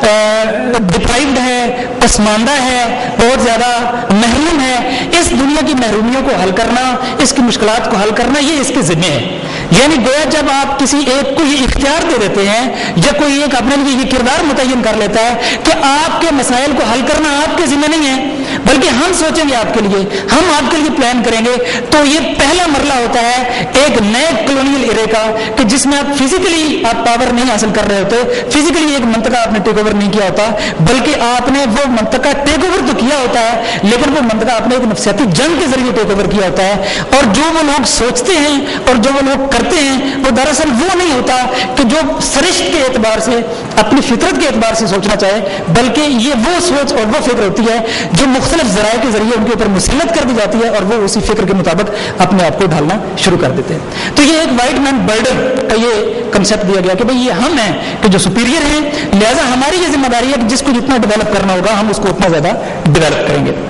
ڈپرائیوڈ ہے, پسماندہ ہے, بہت زیادہ محروم ہے, اس دنیا کی محرومیوں کو حل کرنا, اس کی مشکلات کو حل کرنا یہ اس کے ذمہ ہے. یعنی گویا جب آپ کسی ایک کو یہ اختیار دے دیتے ہیں یا کوئی ایک اپنے لیے یہ کردار متعین کر لیتا ہے کہ آپ کے مسائل کو حل کرنا آپ کے ذمہ نہیں ہے بلکہ ہم سوچیں گے آپ کے لیے, ہم آپ کے لیے پلان کریں گے, تو یہ پہلا مرحلہ ہوتا ہے ایک نئے کلونیل ایرے کا کہ جس میں آپ فزیکلی آپ پاور نہیں حاصل کر رہے ہوتے, فزیکلی ایک منطقہ آپ نے ٹیک اوور نہیں کیا ہوتا, بلکہ آپ نے وہ منطقہ ٹیک اوور تو کیا ہوتا ہے لیکن وہ منطقہ آپ نے ایک نفسیاتی جنگ کے ذریعے ٹیک اوور کیا ہوتا ہے. اور جو وہ لوگ سوچتے ہیں اور جو وہ لوگ کرتے ہیں وہ دراصل وہ نہیں ہوتا کہ جو سرشت کے اعتبار سے اپنی فطرت کے اعتبار سے سوچنا چاہے, بلکہ یہ وہ سوچ اور وہ فکر ہوتی ہے جو مختلف ذرائع کے ذریعے ان کے اوپر مسلط کر دی جاتی ہے اور وہ اسی فکر کے مطابق اپنے آپ کو ڈھالنا شروع کر دیتے ہیں. تو یہ ایک وائٹ مین برڈن کا یہ کنسیپٹ دیا گیا کہ بھئی یہ ہم ہیں کہ جو سپیریئر ہیں, لہذا ہماری یہ ذمہ داری ہے کہ جس کو جتنا ڈیولپ کرنا ہوگا ہم اس کو اتنا زیادہ ڈیولپ کریں گے.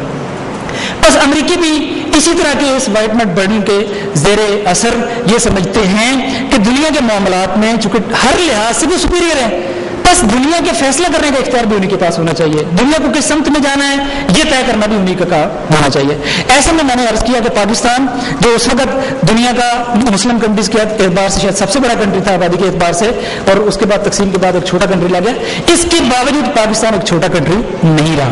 بس امریکی بھی اسی طرح کے اس وائٹ مین برڈن کے زیر اثر یہ سمجھتے ہیں کہ دنیا کے معاملات میں چونکہ ہر لحاظ سے وہ سپیریئر ہیں, بس دنیا کے فیصلہ کرنے کا اختیار بھی انہیں کے پاس ہونا چاہیے، دنیا کو کس سمت میں جانا ہے یہ طے کرنا بھی انہیں کا کام ہونا چاہیے۔ ایسے میں میں نے عرض کیا کہ پاکستان جو اس وقت دنیا کا مسلم کنٹریز کے اعتبار سے شاید سب سے بڑا کنٹری تھا آبادی کے اعتبار سے، اور اس کے بعد تقسیم کے بعد ایک چھوٹا کنٹری لا گیا، اس کے باوجود پاکستان ایک چھوٹا کنٹری نہیں رہا۔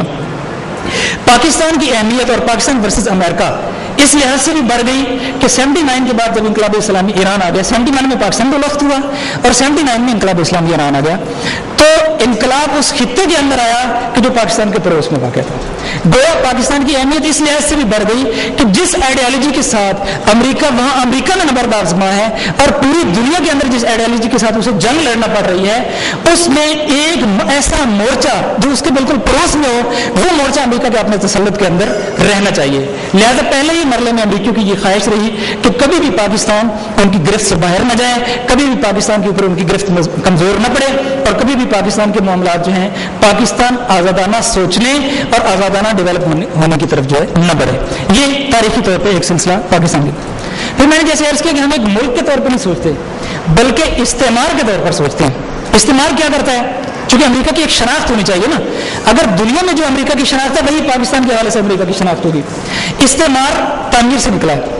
پاکستان کی اہمیت اور پاکستان ورسز امریکہ اس لحاظ سے بھی بڑھ گئی کہ سیونٹی نائن کے بعد جب انقلاب اسلامی ایران آ گیا، سیونٹی نائن میں پاکستان کو لفت ہوا اور سیونٹی نائن میں انقلاب اسلامی ایران آ گیا، تو انقلاب اس خطے کے اندر آیا کہ جو پاکستان کے پڑوس میں واقع تھا۔ گویا پاکستان کی اہمیت اس لحاظ سے بھی بڑھ گئی کہ جس آئیڈیالوجی کے ساتھ امریکہ وہاں امریکہ میں نبرد آزما ہے اور پوری دنیا کے اندر جس آئیڈیالوجی کے ساتھ اسے جنگ لڑنا پڑ رہی ہے، اس میں ایک ایسا مورچہ جو اس کے بالکل پڑوس میں ہو، وہ مورچہ امریکہ کے اپنے تسلط کے اندر رہنا چاہیے۔ لہذا پہلے ہی مرحلے میں امریکیوں کی یہ خواہش رہی کہ کبھی بھی پاکستان ان کی گرفت سے باہر نہ جائے، کبھی بھی پاکستان کے اوپر ان کی گرفت کمزور نہ پڑے، اور کبھی بھی پاکستان کے معاملات جو ہیں پاکستان آزادانہ سوچنے اور آزادانہ ڈیولپ ہونے کی طرف جو ہے نہ بڑھے۔ یہ تاریخی طور پہ ایک سلسلہ پاکستان کی۔ پھر میں نے جیسے عرض کیا کہ ہم ایک ملک کے طور پر نہیں سوچتے بلکہ استعمار کے طور پر سوچتے ہیں۔ استعمار کیا کرتا ہے؟ چونکہ امریکہ کی ایک شناخت ہونی چاہیے نا، اگر دنیا میں جو امریکہ کی شناخت ہے وہی پاکستان کے حوالے سے امریکہ کی شناخت ہوگی۔ استعمار تعمیر سے نکلا ہے۔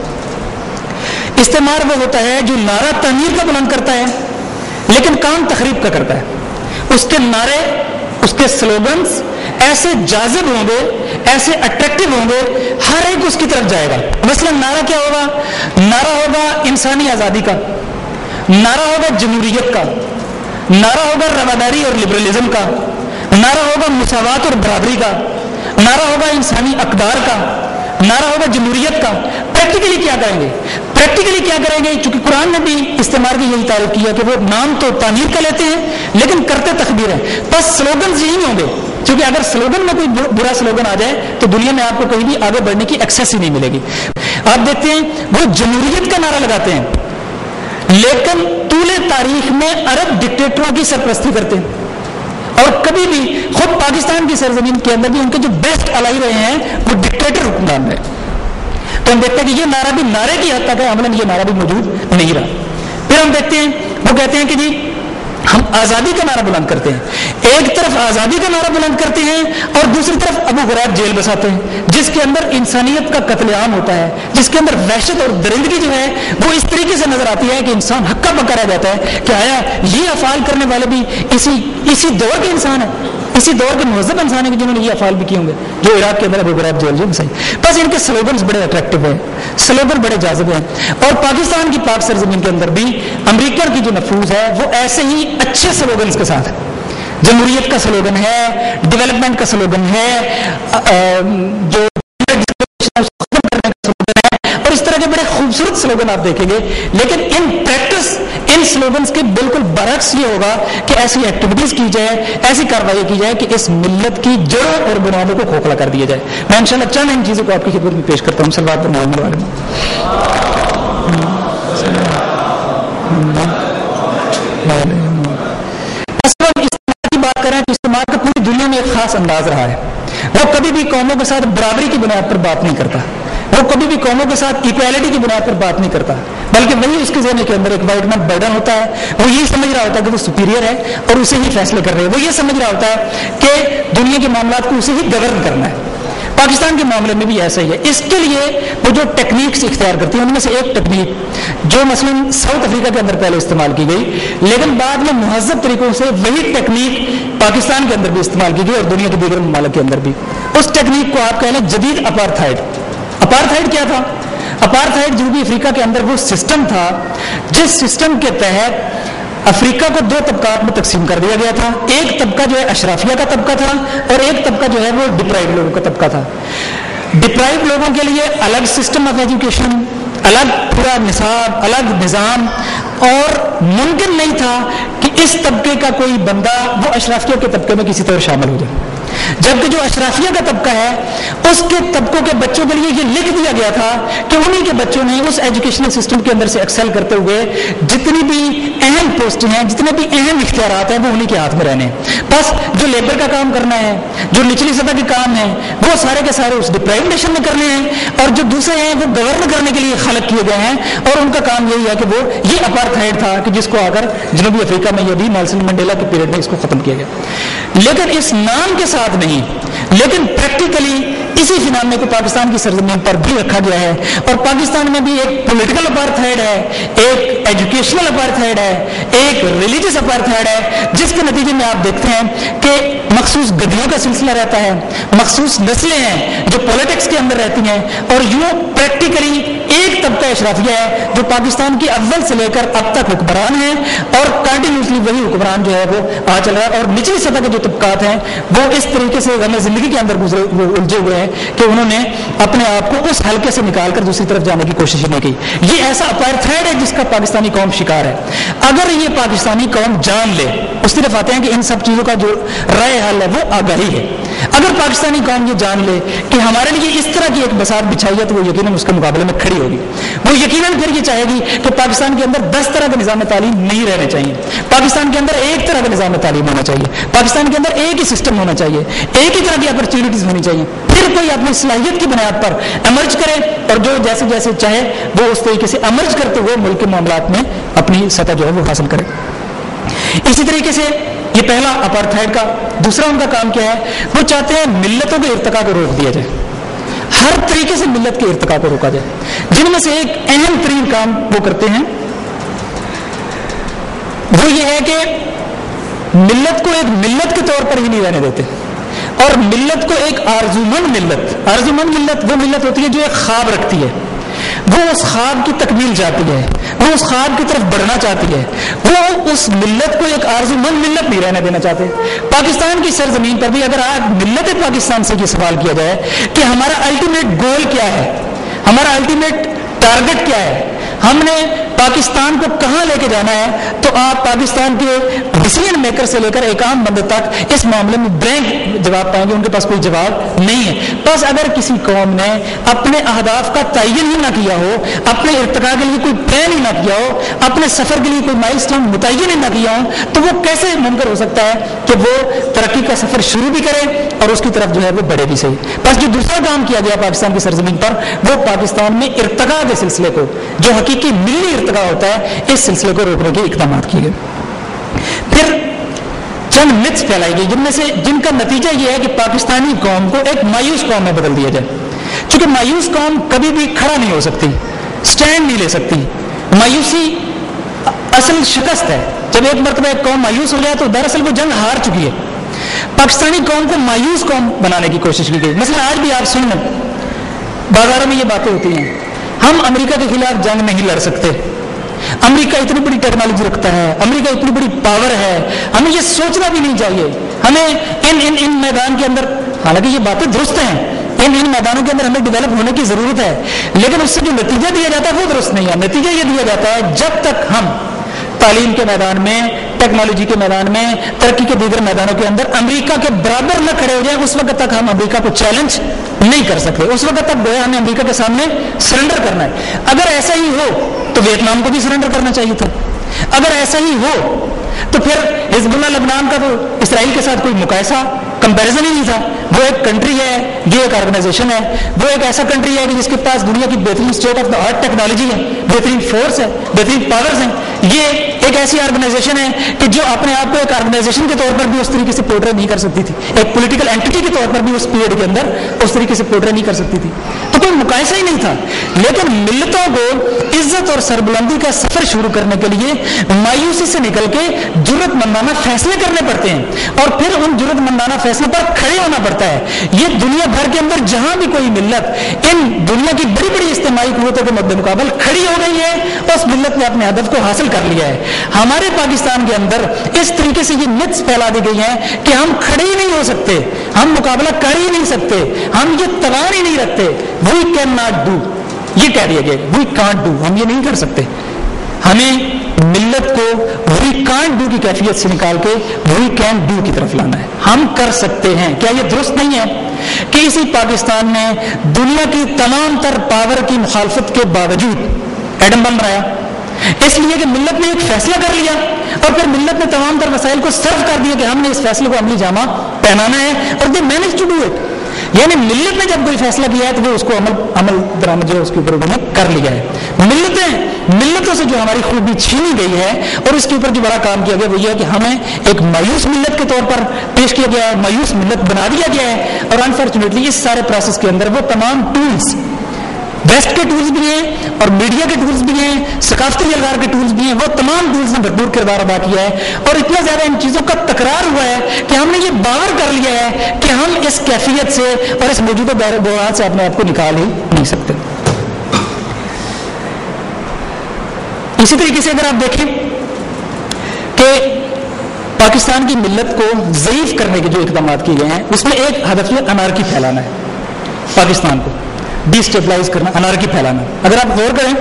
استعمار وہ ہوتا ہے جو نعرہ تعمیر کا بلند کرتا ہے لیکن کام تخریب کا کرتا ہے۔ اس کے نعرے، اس کے سلوگنز ایسے جاذب ہوں گے، ایسے اٹریکٹیو ہوں گے، ہر ایک اس کی طرف جائے گا۔ مثلا نعرہ کیا ہوگا؟ نعرہ ہوگا انسانی آزادی کا، نعرہ ہوگا جمہوریت کا، نعرہ ہوگا رواداری اور لبرلزم کا، نعرہ ہوگا مساوات اور برابری کا، نعرہ ہوگا انسانی اقدار کا، نعرہ ہوگا جمہوریت کا۔ پریکٹیکلی کیا کریں گے؟ پریکٹیکلی کیا کریں گے؟ چونکہ قرآن نے بھی استعمار کی یہی تعریف کیا کہ وہ نام تو تعمیر کا لیتے ہیں لیکن کرتے تخبیر ہیں۔ بس سلوگنز یہی ہوں گے، کیونکہ اگر سلوگن میں کوئی برا سلوگن آ جائے تو دنیا میں آپ کو کہیں بھی آگے بڑھنے کی ایکسیس ہی نہیں ملے گی۔ آپ دیکھتے ہیں وہ جمہوریت کا نعرہ لگاتے ہیں لیکن طول تاریخ میں عرب ڈکٹیٹروں کی سرپرستی کرتے ہیں، اور کبھی بھی خود پاکستان کی سرزمین کے اندر بھی ان کے جو بیسٹ الائی رہے ہیں وہ ڈکٹیٹر حکمران رہے۔ تو ہم دیکھتے ہیں کہ یہ نعرہ بھی نعرے کی حد تک ہے، عملاً یہ نعرہ بھی موجود نہیں رہا۔ پھر ہم دیکھتے ہیں وہ کہتے ہیں کہ جی ہم آزادی کا نعرہ بلند کرتے ہیں، ایک طرف آزادی کا نعرہ بلند کرتے ہیں اور دوسری طرف ابو غریب جیل بساتے ہیں جس کے اندر انسانیت کا قتل عام ہوتا ہے، جس کے اندر وحشت اور درندگی جو ہے وہ اس طریقے سے نظر آتی ہے کہ انسان ہکا بکا رہ جاتا ہے کہ آیا یہ افعال کرنے والے بھی اسی اسی دور کے انسان ہیں، اسی دور کے مہذب انسان ہیں کہ جنہوں نے یہ افعال بھی کیے ہوں گے جو عراق کے اندر ابو غریب جیل جو بسائی۔ بس ان کے سلوگنز بڑے اٹریکٹیو ہیں، سلوگن بڑے جاذب ہیں، اور پاکستان کی پاک سرزمین کے اندر بھی امریکہ کی جو نفوذ ہے وہ ایسے ہی اچھے سلوگنز کے ساتھ ہے۔ جمہوریت کا سلوگن ہے، ڈیولپمنٹ کا سلوگن ہے، جو اور اس طرح کے بڑے خوبصورت سلوگن آپ دیکھیں گے، لیکن ان پریکٹس ان سلوگنز کے بالکل برعکس یہ ہوگا کہ ایسی ایکٹیویٹیز کی جائے، ایسی کارروائی کی جائے کہ اس ملت کی جڑوں اور بنیادوں کو کھوکھلا کر دیا جائے۔ میں انشاءاللہ چند ان چیزوں کو آپ کی خدمت میں پیش کرتا ہوں۔ صلوات پر محمد والے استعمال کا پوری دنیا میں ایک خاص انداز رہا ہے، وہ کبھی بھی قوموں کے ساتھ برابری کی بنیاد پر بات نہیں کرتا، وہ کبھی بھی قوموں کے ساتھ ایکویلٹی کی بنیاد پر بات نہیں کرتا، بلکہ وہی اس کے ذہن کے اندر ایک وائٹ مین برڈن ہوتا ہے، وہ یہ سمجھ رہا ہوتا ہے کہ وہ سپیریئر ہے اور اسے ہی فیصلے کر رہے ہیں، وہ یہ سمجھ رہا ہوتا ہے کہ دنیا کے معاملات کو اسے ہی گورن کرنا ہے۔ پاکستان کے معاملے میں بھی ایسا ہی ہے۔ اس کے لیے وہ جو ٹیکنیکس اختیار کرتی ہیں ان میں سے ایک ٹیکنیک جو مثلا ساؤتھ افریقہ کے اندر پہلے استعمال کی گئی لیکن بعد میں مہذب طریقوں سے وہی ٹیکنیک پاکستان کے اندر بھی استعمال کی گئی اور دنیا کے دیگر ممالک کے اندر بھی، اس ٹیکنیک کو آپ کہہ لیں جدید اپارتھائڈ۔ اپارتھائڈ کیا تھا؟ اپارتھائڈ جنوبی افریقہ کے اندر وہ سسٹم تھا جس سسٹم کے تحت افریقہ کو دو طبقات میں تقسیم کر دیا گیا تھا، ایک طبقہ جو ہے اشرافیہ کا طبقہ تھا اور ایک طبقہ جو ہے وہ ڈپرائیو لوگوں کا طبقہ تھا۔ ڈپرائیو لوگوں کے لیے الگ سسٹم آف ایجوکیشن، الگ پورا نصاب، الگ نظام، اور ممکن نہیں تھا کہ اس طبقے کا کوئی بندہ وہ اشرافیہ کے طبقے میں کسی طرح شامل ہو جائے۔ جبکہ جو اشرافیہ کا طبقہ ہے اس کے طبقوں کے بچوں کے لیے یہ لکھ دیا گیا تھا کہ انہی کے بچوں نے اس ایجوکیشنل سسٹم کے اندر سے ایکسل کرتے ہوئے جتنی بھی اہم پوسٹیں ہیں, جتنے بھی اہم اختیارات ہیں, وہ انہی کے ہاتھ میں رہنے. بس جو لیبر کا کام کرنا ہے, جو نچلی سطح کے کام ہیں, وہ سارے کے سارے اس ڈپرائیوڈ نیشن میں کرنے ہیں, اور جو دوسرے ہیں وہ گورن کرنے کے لیے خلق کیے گئے ہیں, اور ان کا کام یہی ہے کہ وہ یہ اپارتھائڈ تھا کہ جس کو آ کر جنوبی افریقہ میں یہ بھی نیلسن منڈیلا کے پیریڈ میں اس کو ختم کیا گیا. لیکن اس نام کے ساتھ نہیں, لیکن پریکٹیکلی اسی فنامے کو پاکستان کی سرزمین پر بھی رکھا گیا ہے, اور پاکستان میں بھی ایک پولیٹیکل اپارتھائڈ ہے, ایک ایجوکیشنل اپارتھائڈ ہے, ایک ریلیجس اپارتھائڈ ہے, جس کے نتیجے میں آپ دیکھتے ہیں کہ مخصوص گدیوں کا سلسلہ رہتا ہے, مخصوص نسلیں ہیں جو پولیٹکس کے اندر رہتی ہیں, اور یوں پریکٹیکلی ایک طبقہ اشرافیہ ہے جو پاکستان کی اول سے لے کر اب تک حکمران ہے, اور کنٹینیوسلی وہی حکمران جو ہے وہ آ چل رہا ہے. اور نچلی سطح کے جو طبقات ہیں وہ اس طریقے سے غم زندگی کے اندر گزرے الجھے ہوئے ہیں کہ انہوں نے اپنے آپ کو اس حلقے سے نکال کر دوسری طرف جانے کی کوشش نہیں کی. یہ ایسا اپارتھائڈ ہے جس کا پاکستانی قوم شکار ہے. اگر یہ پاکستانی قوم جان لے, اس طرف آتے ہیں کہ ان سب چیزوں کا جو رائے حل ہے وہ آگاہی ہے, اگر پاکستانی قوم یہ جان لے کہ ہمارے لیے اس طرح کی ایک بساط بچھائی ہے تو وہ یقیناً اس کے مقابلے میں کھڑی ہوگی. وہ یقیناً پھر یہ چاہے گی کہ پاکستان کے اندر دس طرح کا نظام تعلیم نہیں رہنے چاہیے, پاکستان کے اندر ایک طرح کا نظام تعلیم ہونا چاہیے, پاکستان کے اندر ایک ہی سسٹم ہونا چاہیے, ایک ہی طرح کی اپرچونیٹیز ہونی چاہیے. پھر کوئی اپنی صلاحیت کی بنیاد پر ایمرج کرے, اور جو جیسے جیسے چاہے وہ اس طریقے سے ایمرج کرتے ہوئے ملک کے معاملات میں اپنی سطح جو ہے وہ حاصل کرے. اسی طریقے سے یہ پہلا اپارتھائڈ کا. دوسرا ان کا کام کیا ہے, وہ چاہتے ہیں ملتوں کے ارتقاء کو روک دیا جائے, ہر طریقے سے ملت کے ارتقاء کو روکا جائے. جن میں سے ایک اہم ترین کام وہ کرتے ہیں وہ یہ ہے کہ ملت کو ایک ملت کے طور پر ہی نہیں رہنے دیتے, اور ملت کو ایک آرزومند ملت, آرزومند ملت وہ ملت ہوتی ہے جو ایک خواب رکھتی ہے, وہ اس خواب کی تکمیل چاہتی ہے, وہ اس خواب کی طرف بڑھنا چاہتی ہے, وہ اس ملت کو ایک آرزومند ملت نہیں رہنے دینا چاہتے. پاکستان کی سرزمین پر بھی اگر آج ملت پاکستان سے یہ سوال کیا جائے کہ ہمارا الٹیمیٹ گول کیا ہے, ہمارا الٹیمیٹ ٹارگٹ کیا ہے, ہم نے پاکستان کو کہاں لے کے جانا ہے, تو آپ پاکستان کے ڈیسیژن میکر سے لے کر ایک عام بندے تک اس معاملے میں بلینک جواب پائیں گے, ان کے پاس کوئی جواب نہیں ہے. بس اگر کسی قوم نے اپنے اہداف کا تعین ہی نہ کیا ہو, اپنے ارتقاء کے لیے کوئی پلان ہی نہ کیا ہو, اپنے سفر کے لیے کوئی مائل اسٹون متعین ہی نہ کیا ہو, تو وہ کیسے ممکن ہو سکتا ہے کہ وہ ترقی کا سفر شروع بھی کرے اور اس کی طرف جو ہے وہ بڑھے بھی صحیح. بس جو دوسرا کام کیا گیا پاکستان کی سرزمین پر, وہ پاکستان میں ارتقاء کے سلسلے کو, جو حقیقی ملی ارتقاء ہوتا ہے, اس سلسلے کو روکنے کے اقدامات کیے گئے. پھر چند متس پھیلائی گئی جن میں سے جن کا نتیجہ یہ ہے کہ پاکستانی قوم کو ایک مایوس قوم میں بدل دیا جائے. چونکہ مایوس قوم کبھی بھی کھڑا نہیں ہو سکتی, سٹینڈ نہیں لے سکتی. مایوسی اصل شکست ہے. جب ایک مرتبہ ایک قوم مایوس ہو جائے تو دراصل وہ جنگ ہار چکی ہے. پاکستانی قوم کو مایوس قوم بنانے کی کوشش کی گئی. مثلا آج بھی آپ سن لیں, بازاروں میں یہ باتیں ہوتی ہیں, ہم امریکہ کے خلاف جنگ نہیں لڑ سکتے, امریکہ اتنی بڑی ٹیکنالوجی رکھتا ہے, امریکہ اتنی بڑی پاور ہے, ہمیں یہ سوچنا بھی نہیں چاہیے, ہمیں ان ان ان میدان کے اندر, حالانکہ یہ باتیں درست ہیں, ان ان میدانوں کے اندر ہمیں ڈیولپ ہونے کی ضرورت ہے, لیکن اس سے جو نتیجہ دیا جاتا ہے وہ درست نہیں ہے. نتیجہ یہ دیا جاتا ہے جب تک ہم تعلیم کے میدان میں, ٹیکنالوجی کے میدان میں, ترقی کے دیگر میدانوں کے اندر امریکہ کے برابر نہ کھڑے ہو جائیں, اس وقت تک ہم امریکہ کو چیلنج نہیں کر سکتے. اس وقت تک گویا ہمیں امریکہ کے سامنے سرنڈر کرنا ہے. اگر ایسا ہی ہو تو ویتنام کو بھی سرنڈر کرنا چاہیے تھا. اگر ایسا ہی ہو تو پھر حزب اللہ لبنان کا تو اسرائیل کے ساتھ کوئی مقایسہ, کمپیریزن ہی نہیں تھا. وہ ایک کنٹری ہے, یہ ایک آرگنائزیشن ہے, وہ ایک ایسا کنٹری ہے کہ جس کے پاس دنیا کی بہترین state of the art technology ہے, بہترین فورس ہے, بہترین پاورز ہیں. یہ ایک ایسی آرگنائزیشن ہے کہ جو اپنے آپ کو ایک آرگنائزیشن کے طور پر بھی اس طریقے سے پورٹری نہیں کر سکتی تھی, ایک پولیٹیکل اینٹی کے طور پر بھی اس پیریڈ کے اندر اس طریقے سے پورٹری نہیں کر سکتی تھی. تو کوئی مقایسہ ہی نہیں تھا. لیکن ملتوں کو عزت اور سربلندی کا سفر شروع کرنے کے لیے مایوسی سے نکل کے جرأت مندانہ فیصلے کرنے پڑتے ہیں, اور پھر ان جرأت مندانہ فیصلوں پر کھڑے ہونا پڑتا ہے. یہ دنیا بھر کے اندر جہاں بھی کوئی ملت ان دنیا کی بڑی بڑی اجتماعی قوتوں کے مد مقابل کھڑی ہو گئی ہے, اس ملت نے اپنے ہدف کو حاصل کر لیا ہے. ہمارے پاکستان کے اندر اس طریقے سے یہ متس پھیلا دی گئی ہیں کہ ہم کھڑے ہی نہیں ہو سکتے, ہم مقابلہ کر ہی نہیں سکتے, ہم یہ توان ہی نہیں رکھتے. وی کین ناٹ ڈو, یہ کہہ دیا گیا, وی کانٹ ڈو, ہم یہ نہیں کر سکتے. ہمیں ملت کو وی کانٹ ڈو کی کیفیت سے نکال کے وی کین ڈو کی طرف لانا ہے. ہم کر سکتے ہیں. کیا یہ درست نہیں ہے کہ اسی پاکستان نے دنیا کی تمام تر پاور کی مخالفت کے باوجود ایٹم بم بنایا؟ اس لیے کہ ملت نے ایک فیصلہ کر لیا اور پھر ملت نے تمام تر وسائل کو صرف کر دیا کہ ہم نے اس فیصلے کو عملی جامہ پہنانا ہے, اور they manage to do it. یعنی ملت نے جب کوئی فیصلہ کیا ہے تو وہ اس کو عمل عمل درآمد جو اس کے اوپر انہوں نے کر لیا ہے. ملتیں ملتوں سے جو ہماری خوبی چھینی گئی ہے اور اس کے اوپر جو بڑا کام کیا گیا وہ یہ ہے کہ ہمیں ایک مایوس ملت کے طور پر پیش کیا گیا ہے, مایوس ملت بنا دیا گیا ہے. اور انفارچونیٹلی اس سارے پروسیس کے اندر وہ تمام ٹولز, ویسٹ کے ٹولز بھی ہیں اور میڈیا کے ٹولز بھی ہیں, ثقافتی یلغار کے ٹولز بھی ہیں, وہ تمام ٹولز نے بھرپور کردار ادا کیا ہے. اور اتنا زیادہ ان چیزوں کا تکرار ہوا ہے کہ ہم نے یہ باور کر لیا ہے کہ ہم اس کیفیت سے اور اس موجودہ بحران سے اپنے آپ کو نکال ہی نہیں سکتے. اسی طریقے سے اگر آپ دیکھیں کہ پاکستان کی ملت کو ضعیف کرنے کے جو اقدامات کیے گئے ہیں اس میں ایک ہدف یہ انارکی پھیلانا ہے, پاکستان کو ڈی اسٹیبلائز کرنا, انارکی پھیلانا. اگر آپ غور کریں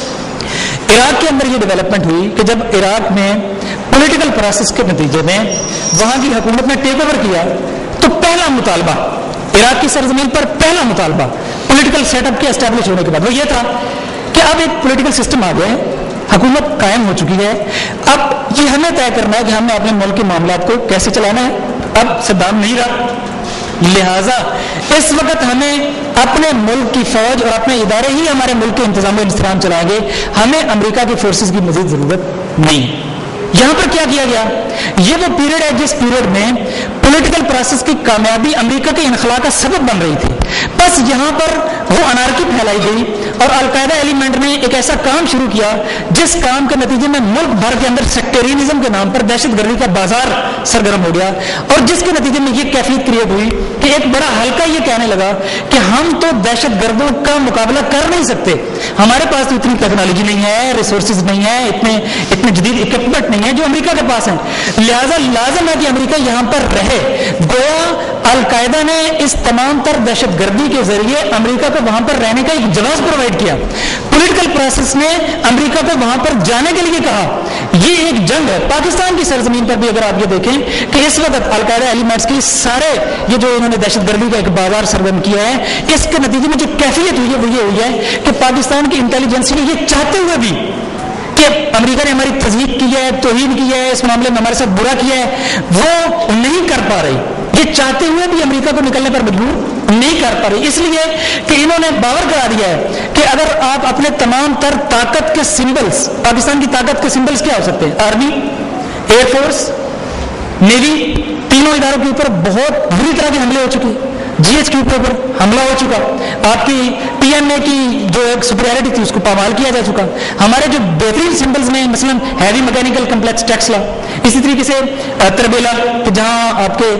عراق کے اندر یہ ڈیولپمنٹ ہوئی کہ جب عراق میں پولیٹیکل پروسیس کے نتیجے میں وہاں کی حکومت نے ٹیک اوور کیا تو پہلا مطالبہ عراق کی سرزمین پر پہلا مطالبہ پولیٹیکل سیٹ اپ کے اسٹیبلش ہونے کے بعد وہ یہ تھا کہ اب ایک پولیٹیکل سسٹم آ گیا ہے, حکومت قائم ہو چکی ہے, اب یہ ہمیں طے کرنا ہے کہ ہم نے اپنے ملک کے معاملات کو کیسے چلانا ہے. اب صدام نہیں رہا, لہذا اس وقت ہمیں اپنے ملک کی فوج اور اپنے ادارے ہی ہمارے ملک کے انتظام و انتظام چلائیں گے, ہمیں امریکہ کی فورسز کی مزید ضرورت نہیں. یہاں پر کیا کیا گیا, یہ وہ پیریڈ ہے جس پیریڈ میں پولیٹیکل پروسیس کی کامیابی امریکہ کے انخلا کا سبب بن رہی تھی. بس یہاں پر وہ انارکی پھیلائی گئی اور القاعدہ ایلیمنٹ نے ایک ایسا کام شروع کیا جس کام کے نتیجے میں ملک بھر کے اندر سیکٹرینزم کے نام پر دہشت گردی کا بازار سرگرم ہو گیا, اور جس کے نتیجے میں یہ کیفیت کریٹ ہوئی کہ ایک بڑا حلقہ یہ کہنے لگا کہ ہم تو دہشت گردوں کا مقابلہ کر نہیں سکتے, ہمارے پاس تو اتنی ٹیکنالوجی نہیں ہے, ریسورسز نہیں ہے, اتنے اتنے جدید اکوپمنٹ نہیں ہے جو امریکہ کے پاس ہیں, لہذا لازم ہے کہ امریکہ یہاں پر رہے. گویا القاعدہ نے اس تمام تر دہشت گردی کے ذریعے امریکہ کو وہاں پر رہنے کا ایک جواز پرووائڈ کیا. پولیٹیکل پروسیس نے امریکہ کو وہاں پر جانے کے لیے کہا. یہ ایک جنگ ہے. پاکستان کی سرزمین پر بھی اگر آپ یہ دیکھیں کہ اس وقت القاعدہ ایلیمنٹس کی سارے یہ جو انہوں نے دہشت گردی کا ایک بازار سرگرم کیا ہے, اس کے نتیجے میں جو کیفیت ہوئی ہے وہ یہ ہوئی ہے کہ پاکستان کی انٹیلیجنس نے یہ چاہتے ہوئے بھی کہ امریکہ نے ہماری تضییق کی ہے, توہین کی ہے, اس معاملے میں ہمارے ساتھ برا کیا ہے, وہ نہیں کر پا رہی. یہ چاہتے ہوئے بھی امریکہ کو نکلنے پر مجبور نہیں کر پا رہی, اس لیے کہ انہوں نے باور کرا دیا ہے کہ اگر آپ اپنے تمام تر طاقت کے سمبلز, پاکستان کی طاقت کے سمبلز کیا ہو سکتے ہیں, آرمی, ایئر فورس, نیوی, تینوں اداروں کے اوپر بہت بری طرح کے حملے ہو چکے, جی ایچ کے اوپر حملہ ہو چکا, آپ کی پی ایم اے کی جو ایک سپریارٹی تھی اس کو پامال کیا جا چکا. ہمارے جو بہترین سمبلز میں مثلا ہیوی میکینیکل کمپلیکس ٹیکسلا, اسی طریقے سے تربیلا کہ جہاں آپ کے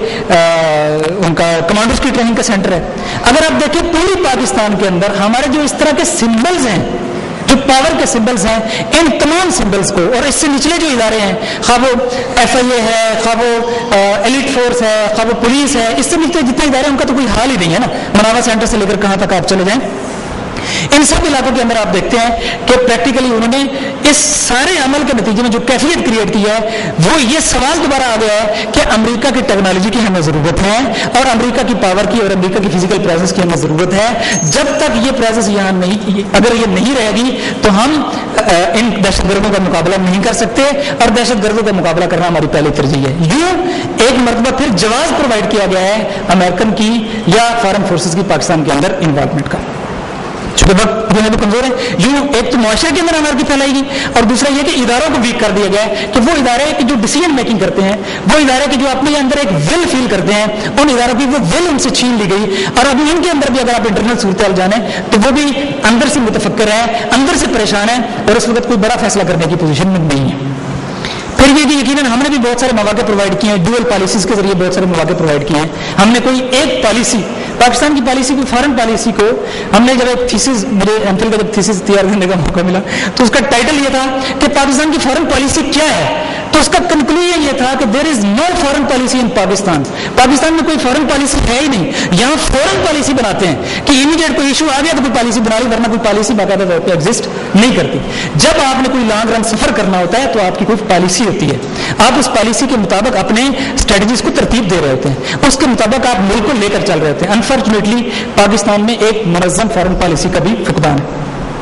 ان کا کمانڈوز کی ٹریننگ کا سینٹر ہے. اگر آپ دیکھیں پوری پاکستان کے اندر ہمارے جو اس طرح کے سمبلز ہیں, جو پاور کے سمبلز ہیں, ان تمام سمبلز کو اور اس سے نچلے جو ادارے ہیں, خواہ وہ ایف آئی اے ہے, خواہ وہ ایلیٹ فورس ہے, خواہ وہ پولیس ہے, اس سے نچلے جتنے ادارے ہیں ان کا تو کوئی حال ہی نہیں ہے نا. مناوا سینٹر سے لے کر کہاں تک آپ چلے جائیں, ان سب علاقوں کے اندر آپ دیکھتے ہیں کہ پریکٹیکلی انہوں نے اس سارے عمل کے نتیجے میں جو کیفیت کریٹ کی ہے وہ یہ سوال دوبارہ آ گیا ہے کہ امریکہ کی ٹیکنالوجی کی ہمیں ضرورت ہے اور امریکہ کی پاور کی اور امریکہ کی فزیکل پریزنس کی ہمیں ضرورت ہے. جب تک یہ پریزنس یہاں نہیں, اگر یہ نہیں رہے گی تو ہم ان دہشت گردوں کا مقابلہ نہیں کر سکتے, اور دہشت گردوں کا مقابلہ کرنا ہماری پہلی ترجیح ہے. یوں ایک مرتبہ پھر جواز پرووائڈ کیا گیا ہے امریکن کی یا فارن فورسز کی پاکستان کے اندر انوالومنٹ کا. چونکہ وقت جو ہے وہ کمزور ہے, یوں ایک تو معاشرے کے اندر انارکی پھیلائی گی, اور دوسرا یہ کہ اداروں کو ویک کر دیا گیا ہے کہ وہ ادارے کی جو ڈیسیژن میکنگ کرتے ہیں, وہ ادارے کی جو اپنے اندر ایک ول فیل کرتے ہیں, ان اداروں کی وہ ول ان سے چھین لی گئی. اور ابھی ان کے اندر بھی اگر آپ انٹرنل صورتحال جانیں تو وہ بھی اندر سے متفکر ہیں, اندر سے پریشان ہیں, اور اس وقت کوئی بڑا فیصلہ کرنے کی پوزیشن میں نہیں ہے. پھر یہ کہ یقیناً ہم نے بھی بہت سارے مواقع پرووائڈ کیے ہیں, ڈوئل پالیسیز کے ذریعے بہت سارے مواقع پرووائڈ کیے ہیں. ہم نے کوئی ایک پالیسی, پاکستان کی پالیسی کو, فارن پالیسی کو, ہم نے جب ایک تھیسس, مجھے ایم فل کا جب تھیسس تیار کرنے کا موقع ملا تو اس کا ٹائٹل یہ تھا کہ پاکستان کی فارن پالیسی کیا ہے. تو اس کا کنکلوژن یہ تھا کہ there is no foreign policy in Pakistan. Pakistan میں کوئی فارن پالیسی ہے ہی نہیں. یہاں فورن پالیسی بناتے ہیں کہ امیڈیٹ کوئی ایشو آ گیا تو کوئی پالیسی بنا لی, ورنہ کوئی پالیسی باقاعدہ طور پہ ایگزسٹ نہیں کرتی. جب آپ نے کوئی لانگ رن سفر کرنا ہوتا ہے تو آپ کی کوئی پالیسی ہوتی ہے, آپ اس پالیسی کے مطابق اپنے اسٹریٹجیز کو ترتیب دے رہے ہوتے ہیں, اس کے مطابق آپ ملک کو لے کر چل رہے ہوتے ہیں. انفارچونیٹلی پاکستان میں ایک منظم فارن پالیسی کا بھی فقدان ہے.